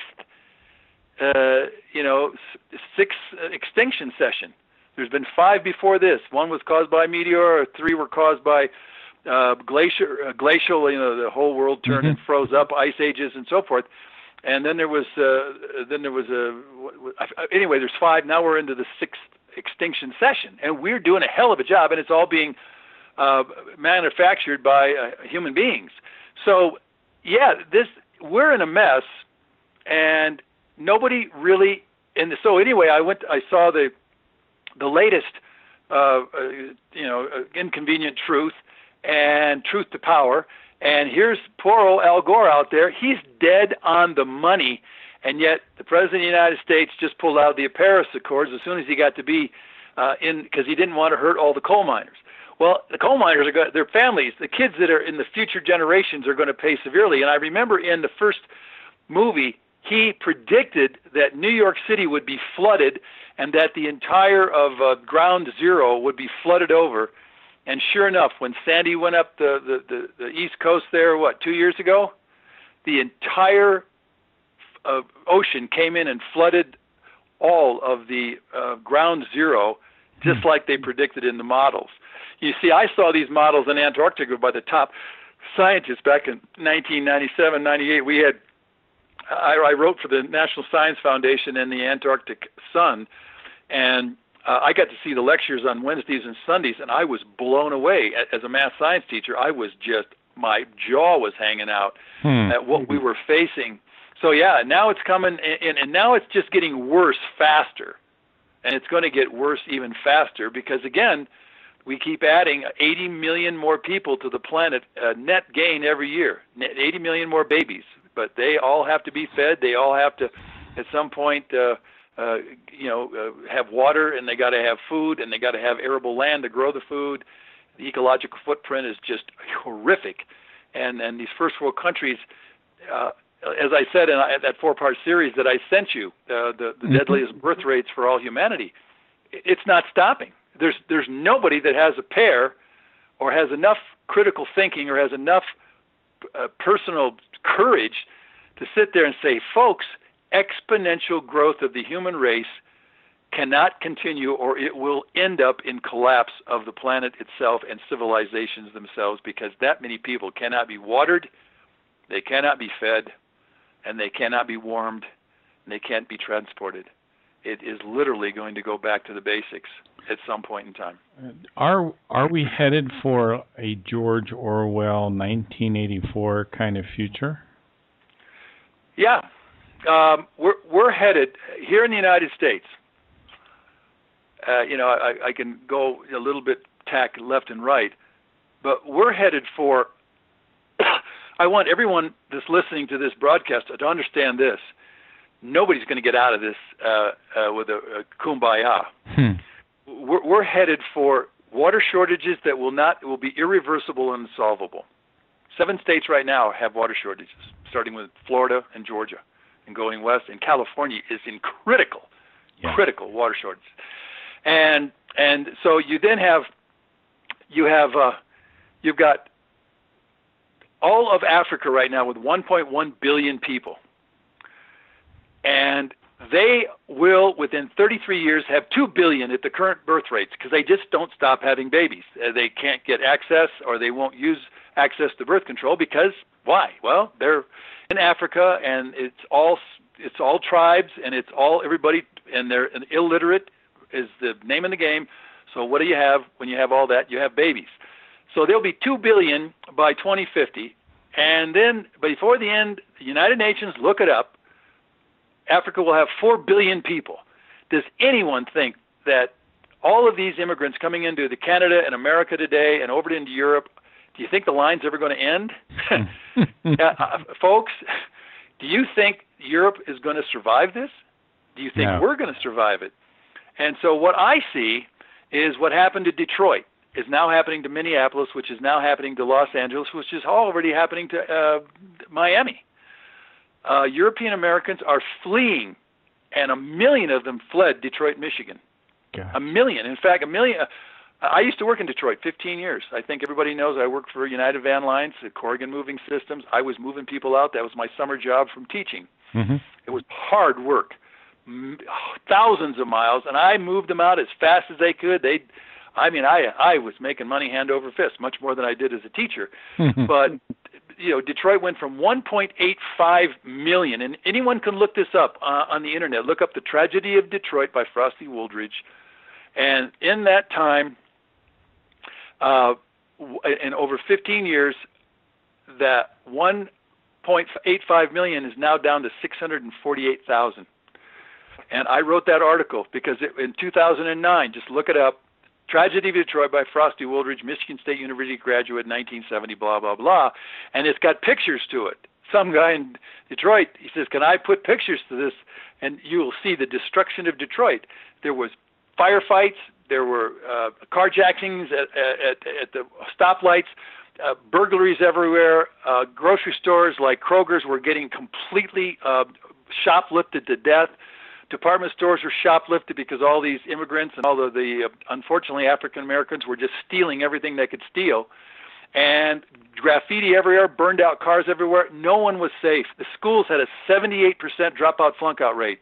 uh, you know, sixth extinction session. There's been five before this. One was caused by a meteor. Three were caused by uh, glacier, uh, glacial. You know, the whole world turned mm-hmm. and froze up, ice ages, and so forth. And then there was, uh, then there was a. Anyway, there's five. Now we're into the sixth extinction session, and we're doing a hell of a job, and it's all being uh, manufactured by uh, human beings. So, yeah, this we're in a mess, and nobody really. And so anyway, I went. I saw the the latest, uh, uh, you know, uh, Inconvenient Truth and Truth to Power. And here's poor old Al Gore out there. He's dead on the money. And yet the President of the United States just pulled out the Paris Accords as soon as he got to be uh, in, because he didn't want to hurt all the coal miners. Well, the coal miners are going, their families, the kids that are in the future generations are going to pay severely. And I remember in the first movie, he predicted that New York City would be flooded and that the entire of uh, Ground Zero would be flooded over. And sure enough, when Sandy went up the, the, the, the East Coast there, what, two years ago, the entire uh, ocean came in and flooded all of the uh, Ground Zero, just like they predicted in the models. You see, I saw these models in Antarctica by the top scientists back in nineteen ninety-seven, ninety-eight. We had, I, I wrote for the National Science Foundation and the Antarctic Sun, and Uh, I got to see the lectures on Wednesdays and Sundays, and I was blown away. As a math science teacher, I was just, my jaw was hanging out hmm. at what we were facing. So, yeah, now it's coming, and, and now it's just getting worse faster. And it's going to get worse even faster because, again, we keep adding eighty million more people to the planet, uh, net gain every year, eighty million more babies. But they all have to be fed. They all have to, at some point, uh, Uh, you know, uh, have water, and they got to have food, and they got to have arable land to grow the food. The ecological footprint is just horrific, and and these first world countries, uh, as I said in that four-part series that I sent you, uh, the, the deadliest birth rates for all humanity, it's not stopping. There's there's nobody that has a pair, or has enough critical thinking, or has enough uh, personal courage to sit there and say, folks, exponential growth of the human race cannot continue, or it will end up in collapse of the planet itself and civilizations themselves, because that many people cannot be watered, they cannot be fed, and they cannot be warmed, and they can't be transported. It is literally going to go back to the basics at some point in time. Are are we headed for a George Orwell nineteen eighty-four kind of future? Yeah. Um, we're we're headed here in the United States. Uh, you know, I, I can go a little bit tack left and right, but we're headed for. I want everyone that's listening to this broadcast to understand this. Nobody's going to get out of this uh, uh, with a, a kumbaya. Hmm. We're, we're headed for water shortages that will not will be irreversible and unsolvable. Seven states right now have water shortages, starting with Florida and Georgia. And going west, and California is in critical, yeah. critical water shortage, and and so you then have, you have, uh, you've got all of Africa right now with one point one billion people, and they will within thirty-three years have two billion at the current birth rates because they just don't stop having babies. Uh, they can't get access, or they won't use access to birth control because why? Well, they're in Africa, and it's all it's all tribes, and it's all everybody, and they're and illiterate is the name of the game. So what do you have when you have all that? You have babies. So there'll be two billion by twenty fifty, and then before the end, the United Nations, look it up, Africa will have four billion people. Does anyone think that all of these immigrants coming into the Canada and America today and over into Europe, do you think the line's ever going to end? uh, folks, do you think Europe is going to survive this? Do you think no. we're going to survive it? And so what I see is what happened to Detroit is now happening to Minneapolis, which is now happening to Los Angeles, which is already happening to uh, Miami. Uh, European Americans are fleeing, and a million of them fled Detroit, Michigan. Gosh. A million. In fact, a million. Uh, I used to work in Detroit fifteen years. I think everybody knows I worked for United Van Lines, Corrigan Moving Systems. I was moving people out. That was my summer job from teaching. Mm-hmm. It was hard work, thousands of miles, and I moved them out as fast as they could. They, I mean, I I was making money hand over fist, much more than I did as a teacher. But you know, Detroit went from one point eight five million, and anyone can look this up uh, on the internet. Look up The Tragedy of Detroit by Frosty Woolridge. And in that time, uh, in over fifteen years, that one point eight five million is now down to six hundred forty-eight thousand. And I wrote that article because it, in two thousand nine, just look it up, Tragedy of Detroit by Frosty Woolridge, Michigan State University graduate, nineteen seventy, blah, blah, blah. And it's got pictures to it. Some guy in Detroit, he says, can I put pictures to this? And you will see the destruction of Detroit. There was firefights. There were uh, carjackings at, at, at the stoplights, uh, burglaries everywhere. Uh, grocery stores like Kroger's were getting completely uh, shoplifted to death. Department stores were shoplifted because all these immigrants and all of the, uh, unfortunately, African Americans were just stealing everything they could steal. And graffiti everywhere, burned out cars everywhere. No one was safe. The schools had a seventy-eight percent dropout flunk-out rate.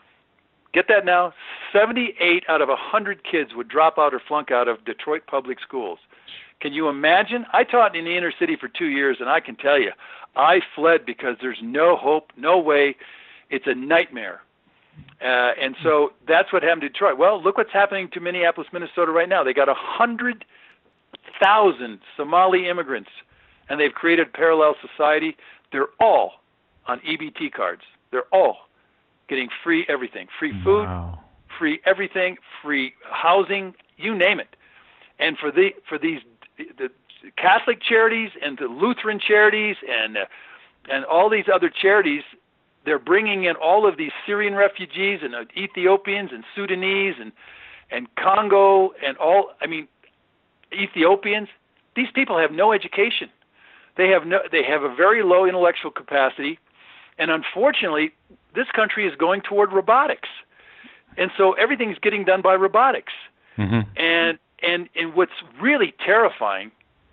Get that now? seventy-eight out of one hundred kids would drop out or flunk out of Detroit public schools. Can you imagine? I taught in the inner city for two years, and I can tell you, I fled because there's no hope, no way. It's a nightmare. Uh, and so that's what happened to Detroit. Well, look what's happening to Minneapolis, Minnesota right now. They got one hundred thousand Somali immigrants, and they've created parallel society. They're all on E B T cards. They're all getting free everything, free food, Wow. free everything, free housing, you name it. And for the for these the Catholic charities and the Lutheran charities and uh, and all these other charities, they're bringing in all of these Syrian refugees and uh, Ethiopians and Sudanese and and Congo and all. I mean, Ethiopians. These people have no education. They have no. They have a very low intellectual capacity, and unfortunately, this country is going toward robotics, and so everything's getting done by robotics. Mm-hmm. And and and what's really terrifying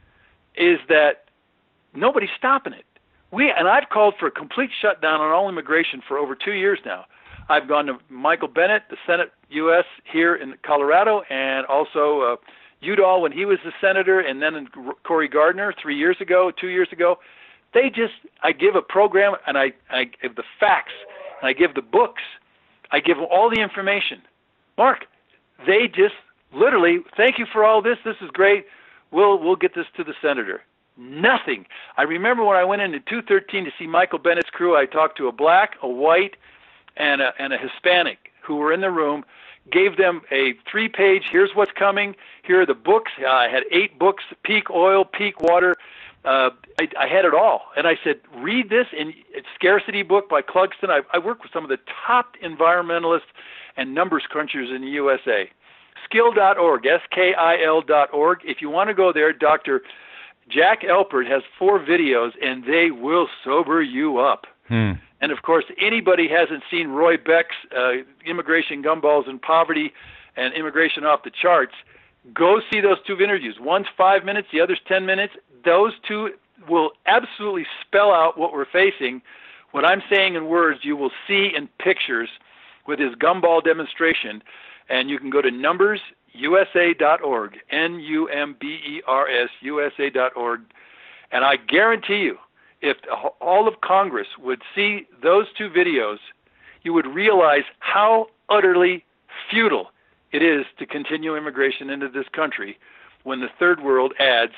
is that nobody's stopping it. We and I've called for a complete shutdown on all immigration for over two years now. I've gone to Michael Bennet, the Senate U S here in Colorado, and also uh, Udall when he was the senator, and then Cory Gardner three years ago, two years ago. They just, I give a program, and I, I give the facts, and I give the books, I give them all the information. Mark, they just literally, thank you for all this, this is great, we'll we'll get this to the senator. Nothing. I remember when I went into two thirteen to see Michael Bennett's crew, I talked to a black, a white, and a, and a Hispanic who were in the room, gave them a three-page, here's what's coming, here are the books. Uh, I had eight books, Peak Oil, Peak Water. Uh, I, I had it all. And I said, read this, in it's Scarcity book by Clugston. I, I work with some of the top environmentalists and numbers crunchers in the U S A. Skill dot org, S K I L dot org. If you want to go there, Doctor Jack Alpert has four videos, and they will sober you up. Hmm. And, of course, anybody hasn't seen Roy Beck's uh, Immigration Gumballs and Poverty and Immigration Off the Charts, go see those two interviews. One's five minutes, the other's ten minutes. Those two will absolutely spell out what we're facing. What I'm saying in words, you will see in pictures with his gumball demonstration. And you can go to numbers U S A dot org, N U M B E R S, U S A dot org. And I guarantee you, if all of Congress would see those two videos, you would realize how utterly futile it is to continue immigration into this country when the third world adds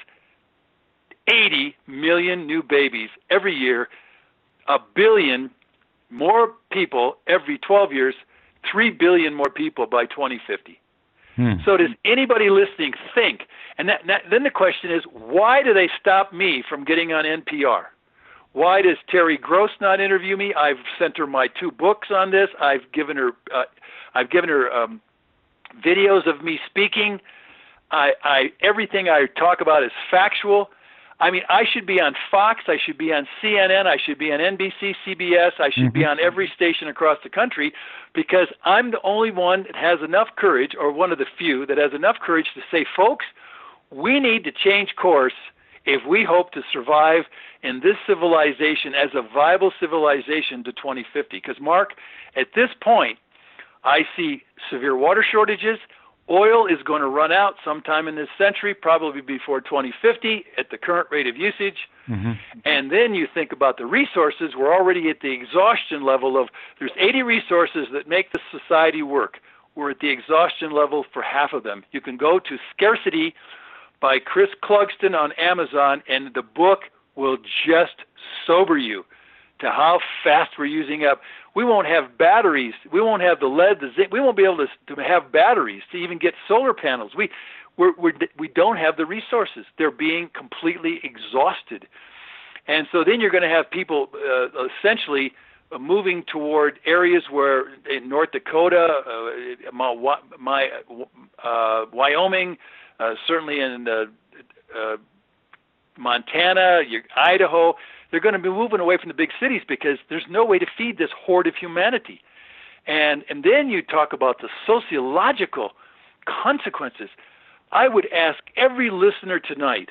eighty million new babies every year, a billion more people every twelve years, three billion more people by twenty fifty. Hmm. So does anybody listening think, and that, that, then the question is, why do they stop me from getting on N P R? Why does Terry Gross not interview me? I've sent her my two books on this. I've given her, uh, I've given her um, videos of me speaking. I, I, everything I talk about is factual. I mean, I should be on Fox. I should be on C N N. I should be on N B C, C B S. I should mm-hmm. be on every station across the country because I'm the only one that has enough courage, or one of the few that has enough courage to say, folks, we need to change course if we hope to survive in this civilization as a viable civilization to twenty fifty. Because, Mark, at this point, I see severe water shortages. Oil is going to run out sometime in this century, probably before twenty fifty at the current rate of usage. Mm-hmm. And then you think about the resources. We're already at the exhaustion level of there's eighty resources that make this society work. we're at the exhaustion level for half of them. You can go to Scarcity by Chris Clugston on Amazon, and the book will just sober you to how fast we're using up. We won't have batteries. We won't have the lead, the zinc. We won't be able to, to have batteries to even get solar panels. We we're, we're, we don't have the resources. They're being completely exhausted. And so then you're going to have people uh, essentially moving toward areas where in North Dakota, uh, my, my uh, Wyoming, uh, certainly in uh, uh, Montana, your, Idaho, they're going to be moving away from the big cities because there's no way to feed this horde of humanity. And and then you talk about the sociological consequences. I would ask every listener tonight,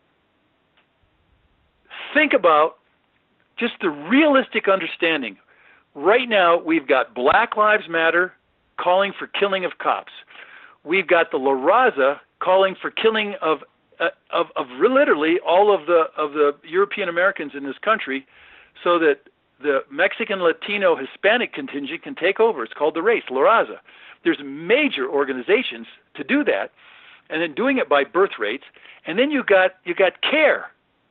think about just the realistic understanding. Right now, we've got Black Lives Matter calling for killing of cops. We've got the La Raza calling for killing of uh, of, of literally all of the of the European Americans in this country, so that the Mexican, Latino, Hispanic contingent can take over. It's called the race, La Raza. There's major organizations to do that, and then doing it by birth rates. And then you got you got CARE,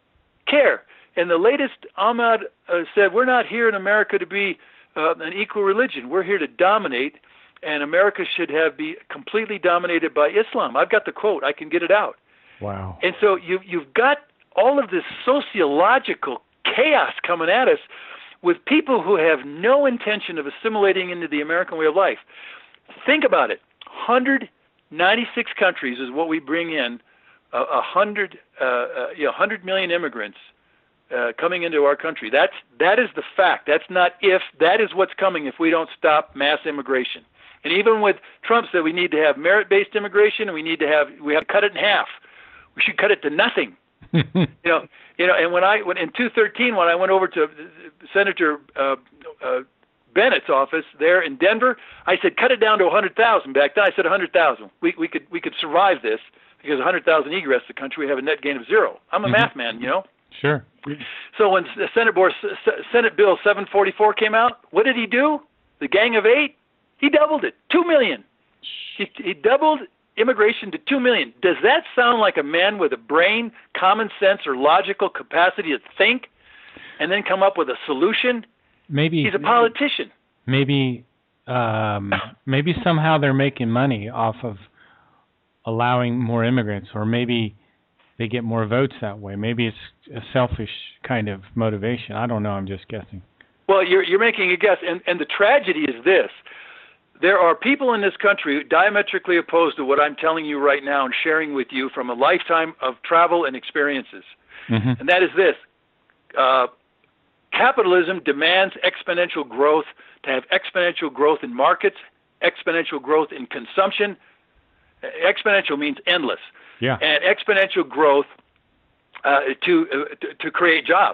CARE. And the latest Ahmad uh, said, we're not here in America to be uh, an equal religion. We're here to dominate, and America should have be completely dominated by Islam. I've got the quote. I can get it out. Wow. And so you, you've got all of this sociological chaos coming at us with people who have no intention of assimilating into the American way of life. Think about it. one hundred ninety-six countries is what we bring in, uh, one hundred, uh, uh, you know, one hundred million immigrants Uh, coming into our country. That's that is the fact. That's not if. That is what's coming if we don't stop mass immigration. And even with Trump said we need to have merit-based immigration, and we need to have we have to cut it in half. We should cut it to nothing. you know, you know. And when I when in two thirteen, when I went over to Senator uh, uh, Bennett's office there in Denver, I said cut it down to one hundred thousand. Back then, I said one hundred thousand. We we could we could survive this because one hundred thousand egress the country. We have a net gain of zero. I'm a mm-hmm. math man, you know. Sure. So when Senate Board, Senate Bill seven forty-four came out, what did he do? The Gang of Eight? He doubled it, two million. He, he doubled immigration to two million. Does that sound like a man with a brain, common sense, or logical capacity to think and then come up with a solution? Maybe he's a politician. Maybe, um, maybe somehow they're making money off of allowing more immigrants, or maybe they get more votes that way. Maybe it's a selfish kind of motivation. I don't know. I'm just guessing. Well, you're you're making a guess, and and the tragedy is this: there are people in this country diametrically opposed to what I'm telling you right now and sharing with you from a lifetime of travel and experiences, mm-hmm. and that is this: uh, capitalism demands exponential growth to have exponential growth in markets, exponential growth in consumption. Exponential means endless. Yeah. And exponential growth uh, to, uh, to to create jobs.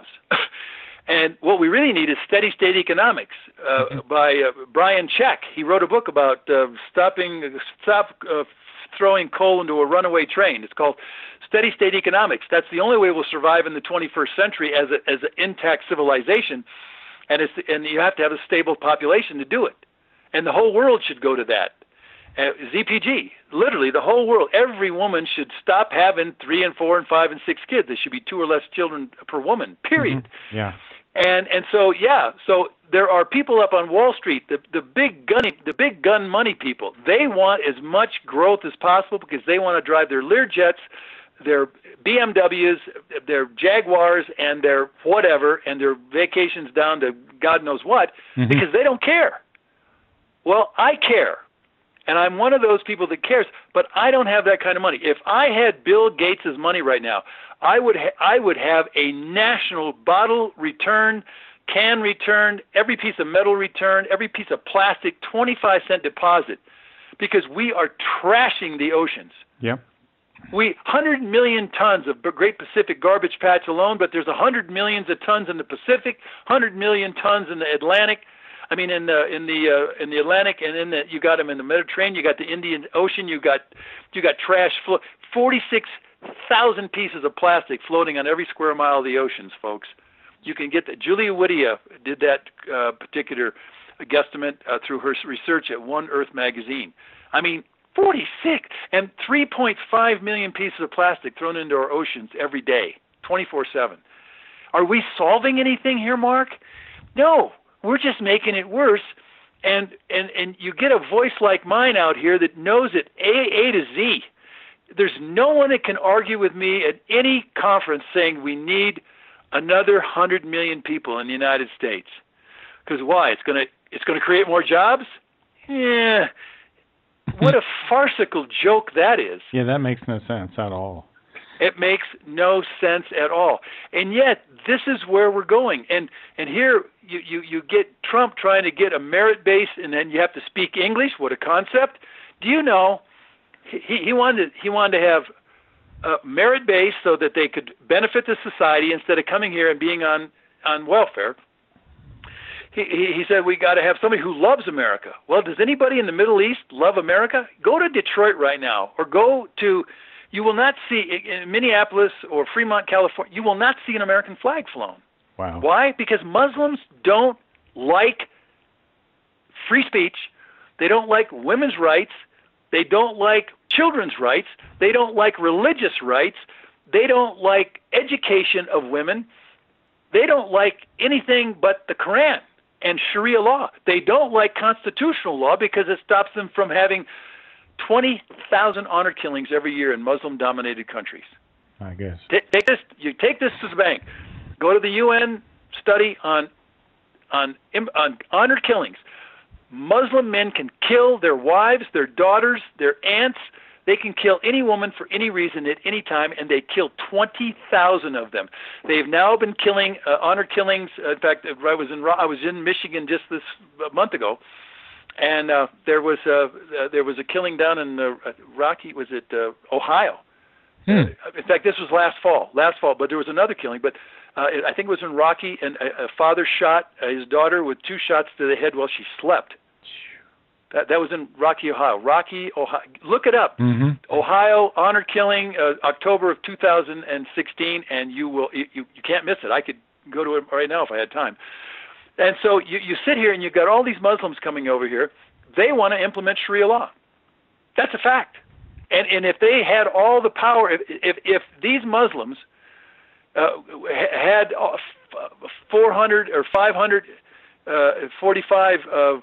And what we really need is steady state economics uh, mm-hmm. by uh, Brian Check. He wrote a book about uh, stopping stop uh, throwing coal into a runaway train. It's called Steady State Economics. That's the only way we'll survive in the twenty-first century as a, as an intact civilization. And it's and you have to have a stable population to do it. And the whole world should go to that. Uh, Z P G, literally the whole world, every woman should stop having three and four and five and six kids. There should be two or less children per woman, period. Mm-hmm. Yeah. And and so yeah, so there are people up on Wall Street, the the big gunny, the big gun money people. They want as much growth as possible because they want to drive their Learjets, their B M Ws, their Jaguars, and their whatever, and their vacations down to God knows what, mm-hmm. because they don't care. Well, I care. And I'm one of those people that cares, but I don't have that kind of money. If I had Bill Gates' money right now, I would ha- I would have a national bottle return, can return, every piece of metal return, every piece of plastic, twenty-five cent deposit, because we are trashing the oceans. Yep. We one hundred million tons of Great Pacific garbage patch alone, but there's one hundred millions of tons in the Pacific, one hundred million tons in the Atlantic. I mean, in the in the uh, in the Atlantic, and in the you got them in the Mediterranean. You got the Indian Ocean. You got you got trash. Flo- Forty-six thousand pieces of plastic floating on every square mile of the oceans, folks. You can get that. Julia Whittier did that uh, particular guesstimate uh, through her research at One Earth magazine. I mean, forty-six and three point five million pieces of plastic thrown into our oceans every day, twenty-four seven. Are we solving anything here, Mark? No, we're just making it worse. And and and you get a voice like mine out here that knows it A, A to Z. There's no one that can argue with me at any conference saying we need another one hundred million people in the United States. Because why? It's going to it's going to create more jobs? Yeah. What a farcical joke that is. Yeah, that makes no sense at all. It makes no sense at all. And yet, this is where we're going. And and here you, you, you get Trump trying to get a merit base, and then you have to speak English. What a concept. Do you know, he, he, wanted, he wanted to have a merit base so that they could benefit the society instead of coming here and being on, on welfare. He, he, he said we got to have somebody who loves America. Well, does anybody in the Middle East love America? Go to Detroit right now, or go to... You will not see, in Minneapolis or Fremont, California, you will not see an American flag flown. Wow. Why? Because Muslims don't like free speech. They don't like women's rights. They don't like children's rights. They don't like religious rights. They don't like education of women. They don't like anything but the Quran and Sharia law. They don't like constitutional law because it stops them from having twenty thousand honor killings every year in Muslim-dominated countries. I guess. T- take this. You take this to the bank. Go to the U N study on on on honor killings. Muslim men can kill their wives, their daughters, their aunts. They can kill any woman for any reason at any time, and they kill twenty thousand of them. They've now been killing uh, honor killings. In fact, I was in I was in Michigan just this month ago. And uh, there was a uh, there was a killing down in uh, Rocky. Was it uh, Ohio? Hmm. Uh, in fact, this was last fall. Last fall, but there was another killing. But uh, I think it was in Rocky, and a, a father shot uh, his daughter with two shots to the head while she slept. That that was in Rocky, Ohio. Rocky, Ohio. Look it up. Mm-hmm. Ohio honor killing, uh, October of two thousand sixteen, and you will you, you you can't miss it. I could go to it right now if I had time. And so you, you sit here and you've got all these Muslims coming over here. They want to implement Sharia law. That's a fact. And and if they had all the power, if if, if these Muslims uh, had four hundred or five hundred forty-five of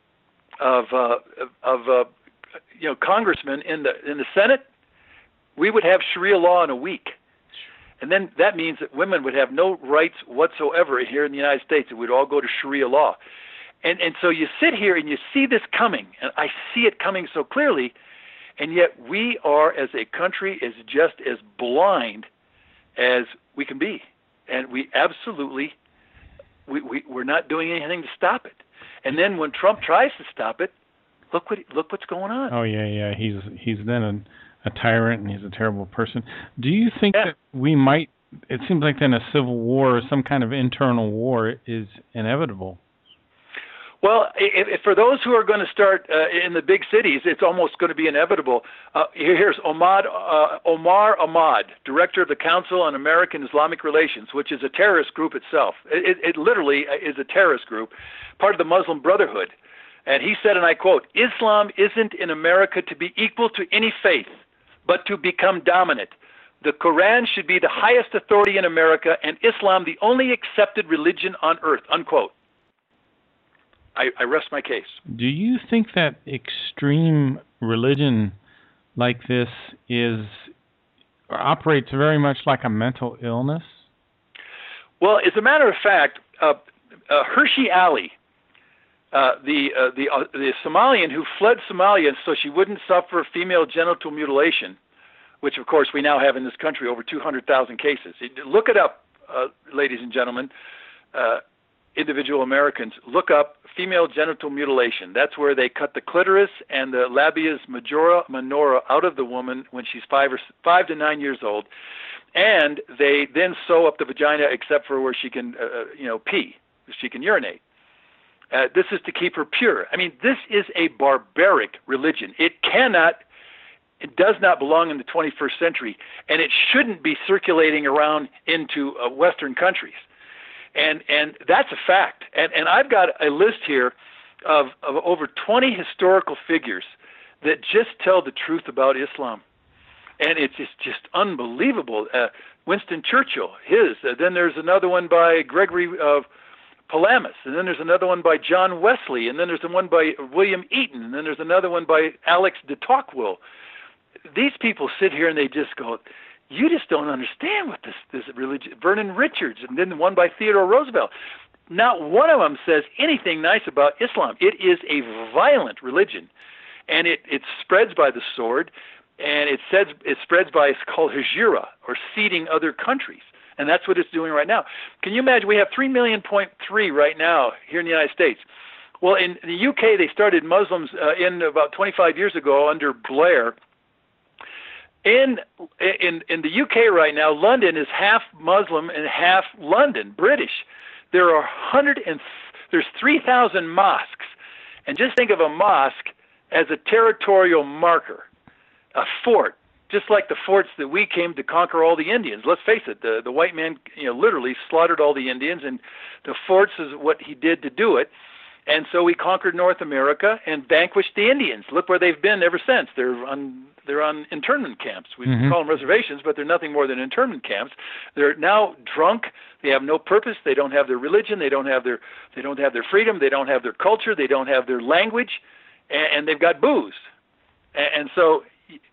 of uh, of uh, you know congressmen in the in the Senate, we would have Sharia law in a week. And then that means that women would have no rights whatsoever here in the United States. It would all go to Sharia law. And and so you sit here and you see this coming, and I see it coming so clearly, and yet we are, as a country, is just as blind as we can be. And we absolutely, we, we, we're not doing anything to stop it. And then when Trump tries to stop it, look what look what's going on. Oh, yeah, yeah. He's, he's then a... a tyrant, and he's a terrible person. Do you think yeah. that we might, it seems like then a civil war or some kind of internal war is inevitable? Well, if, if for those who are going to start uh, in the big cities, it's almost going to be inevitable. Uh, here's Omar, uh, Omar Ahmad, director of the Council on American Islamic Relations, which is a terrorist group itself. It, it literally is a terrorist group, part of the Muslim Brotherhood. And he said, and I quote, "Islam isn't in America to be equal to any faith, but to become dominant. The Quran should be the highest authority in America, and Islam the only accepted religion on earth," unquote. I, I rest my case. Do you think that extreme religion like this is or operates very much like a mental illness? Well, as a matter of fact, uh, uh, Hershey Ali, Uh, the uh, the uh, the Somalian who fled Somalia so she wouldn't suffer female genital mutilation, which of course we now have in this country over two hundred thousand cases. Look it up, uh, ladies and gentlemen, uh, individual Americans. Look up female genital mutilation. That's where they cut the clitoris and the labias majora minora out of the woman when she's five or five to nine years old, and they then sew up the vagina except for where she can uh, you know pee, she can urinate. Uh, this is to keep her pure. I mean, this is a barbaric religion. It cannot, it does not belong in the twenty-first century, and it shouldn't be circulating around into uh, Western countries. And and that's a fact. And and I've got a list here of, of over twenty historical figures that just tell the truth about Islam. And it's just, just unbelievable. Uh, Winston Churchill, his. Uh, then there's another one by Gregory uh, Palamas. And then there's another one by John Wesley. And then there's one by William Eaton. And then there's another one by Alex de Tocqueville. These people sit here and they just go, you just don't understand what this, this religion. Vernon Richards. And then one by Theodore Roosevelt. Not one of them says anything nice about Islam. It is a violent religion. And it, it spreads by the sword. And it says it spreads by, it's called hijra, or seeding other countries. And that's what it's doing right now. Can you imagine, we have three million point three right now here in the United States. Well, in the U K, they started Muslims uh, in about twenty-five years ago under Blair. In, in, in the U K right now, London is half Muslim and half London, British. There are one hundred and there's three thousand mosques. And just think of a mosque as a territorial marker. A fort, just like the forts that we came to conquer all the Indians. Let's face it, the, the white man, you know, literally slaughtered all the Indians, and the forts is what he did to do it. And so we conquered North America and vanquished the Indians. Look where they've been ever since. They're on they're on internment camps. We mm-hmm. call them reservations, but they're nothing more than internment camps. They're now drunk. They have no purpose. They don't have their religion. They don't have their they don't have their freedom. They don't have their culture. They don't have their language, and, and they've got booze. And, and so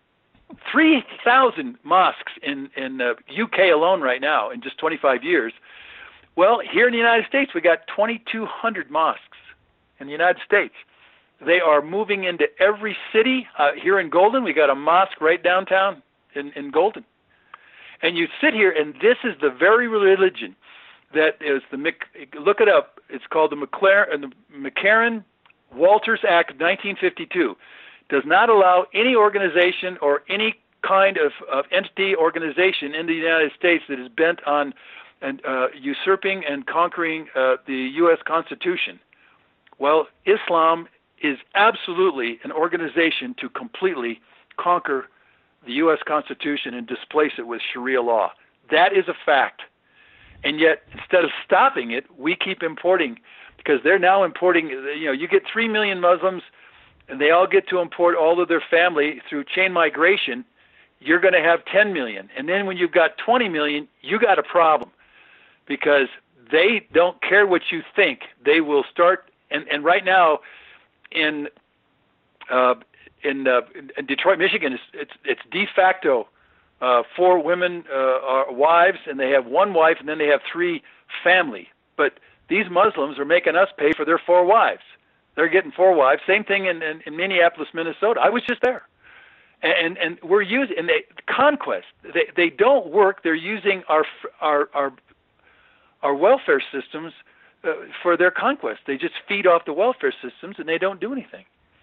three thousand mosques in in the U K alone right now in just twenty-five years. Well, here in the United States, we got twenty-two hundred mosques in the United States. They are moving into every city. Uh, here in Golden, we got a mosque right downtown in, in Golden. And you sit here, and this is the very religion that is the, look it up, it's called the McLaren, the McCarran-Walters Act of nineteen fifty-two. Does not allow any organization or any kind of, of entity organization in the United States that is bent on and, uh, usurping and conquering uh, the U S Constitution. Well, Islam is absolutely an organization to completely conquer the U S Constitution and displace it with Sharia law. That is a fact. And yet, instead of stopping it, we keep importing, because they're now importing, you know, you get three million Muslims, and they all get to import all of their family through chain migration. You're going to have ten million. And then when you've got twenty million, you got a problem, because they don't care what you think. They will start, and, and right now in uh, in, uh, in Detroit, Michigan, it's, it's, it's de facto uh, four women uh, are wives, and they have one wife, and then they have three family. But these Muslims are making us pay for their four wives. They're getting four wives. Same thing in, in, in Minneapolis, Minnesota. I was just there. And and we're using and they conquest. They they don't work. They're using our our our our welfare systems uh, for their conquest. They just feed off the welfare systems, and they don't do anything.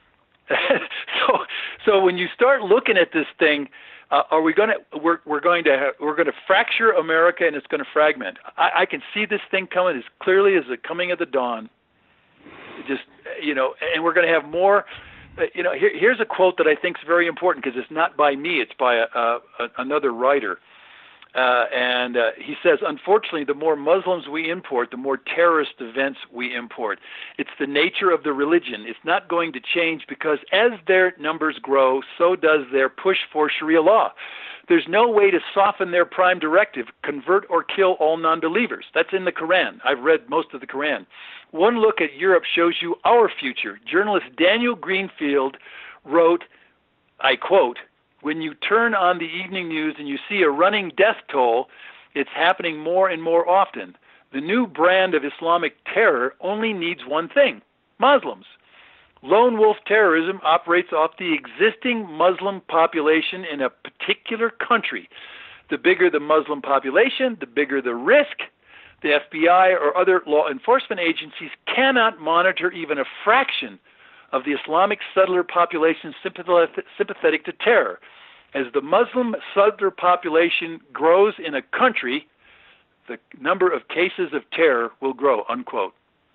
so so when you start looking at this thing, uh, are we going to we're we're going to have, we're going to fracture America, and it's going to fragment. I, I can see this thing coming as clearly as the coming of the dawn. Just, you know, and we're going to have more, uh, you know, here, here's a quote that I think is very important, because it's not by me, it's by a, a, another writer. Uh, and uh, he says, unfortunately, the more Muslims we import, the more terrorist events we import. It's the nature of the religion. It's not going to change, because as their numbers grow, so does their push for Sharia law. There's no way to soften their prime directive, convert or kill all non-believers. That's in the Quran. I've read most of the Quran. One look at Europe shows you our future. Journalist Daniel Greenfield wrote, I quote, "When you turn on the evening news and you see a running death toll, it's happening more and more often. The new brand of Islamic terror only needs one thing: Muslims. Lone wolf terrorism operates off the existing Muslim population in a particular country. The bigger the Muslim population, the bigger the risk. The F B I or other law enforcement agencies cannot monitor even a fraction of the Islamic settler population sympathetic to terror. As the Muslim settler population grows in a country, the number of cases of terror will grow," unquote.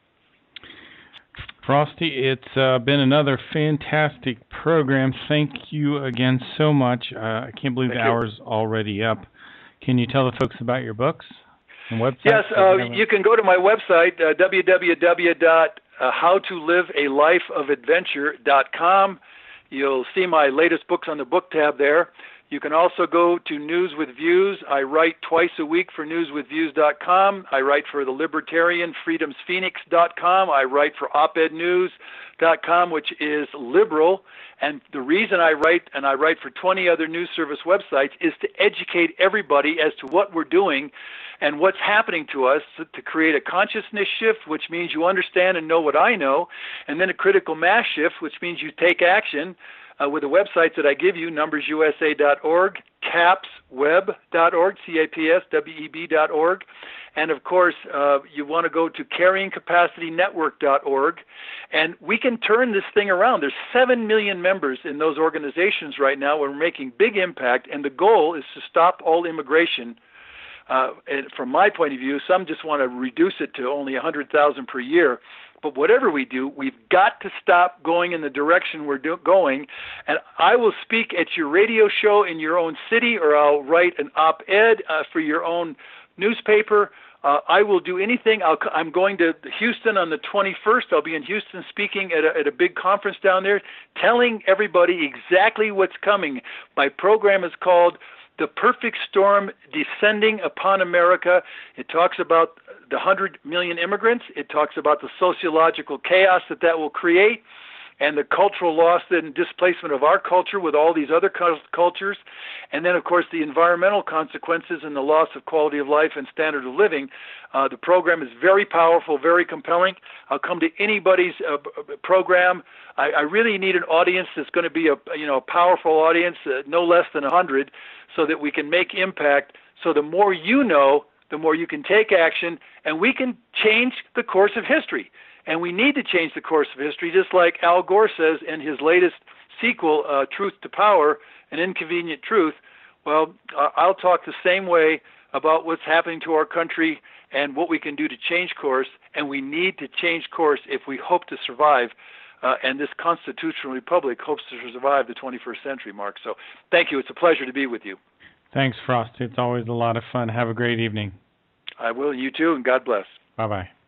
Frosty, it's uh, been another fantastic program. Thank you again so much. Uh, I can't believe Thank the you. hour's already up. Can you tell the folks about your books and websites? Yes, uh, you can go to my website, uh, w w w dot uh, how to live a life of adventure dot com. You'll see my latest books on the book tab there. You can also go to News with Views. I write twice a week for news with views dot com. I write for the Libertarian Freedoms Phoenix dot com. I write for op ed news dot com, which is liberal. And the reason I write, and I write for twenty other news service websites, is to educate everybody as to what we're doing and what's happening to us, to create a consciousness shift, which means you understand and know what I know, and then a critical mass shift, which means you take action. Uh, with the websites that I give you, numbers U S A dot org, caps web dot org, C A P S W E B dot org, and of course, uh, you want to go to carrying capacity network dot org, and we can turn this thing around. There's seven million members in those organizations right now. We're making big impact, and the goal is to stop all immigration. Uh, and from my point of view, some just want to reduce it to only one hundred thousand per year. But whatever we do, we've got to stop going in the direction we're do- going. And I will speak at your radio show in your own city, or I'll write an op-ed uh, for your own newspaper. Uh, I will do anything. I'll, I'm going to Houston on the twenty-first. I'll be in Houston speaking at a, at a big conference down there, telling everybody exactly what's coming. My program is called The Perfect Storm Descending Upon America. It talks about the one hundred million immigrants. It talks about the sociological chaos that that will create and the cultural loss and displacement of our culture with all these other cultures. And then, of course, the environmental consequences and the loss of quality of life and standard of living. Uh, the program is very powerful, very compelling. I'll come to anybody's uh, program. I, I really need an audience that's going to be a, you know, a powerful audience, uh, no less than one hundred, so that we can make impact. So the more you know, the more you can take action, and we can change the course of history. And we need to change the course of history, just like Al Gore says in his latest sequel, uh, Truth to Power, An Inconvenient Truth. Well, uh, I'll talk the same way about what's happening to our country and what we can do to change course, and we need to change course if we hope to survive. Uh, and this constitutional republic hopes to survive the twenty-first century, Mark. So thank you. It's a pleasure to be with you. Thanks, Frost. It's always a lot of fun. Have a great evening. I will. You too, and God bless. Bye-bye.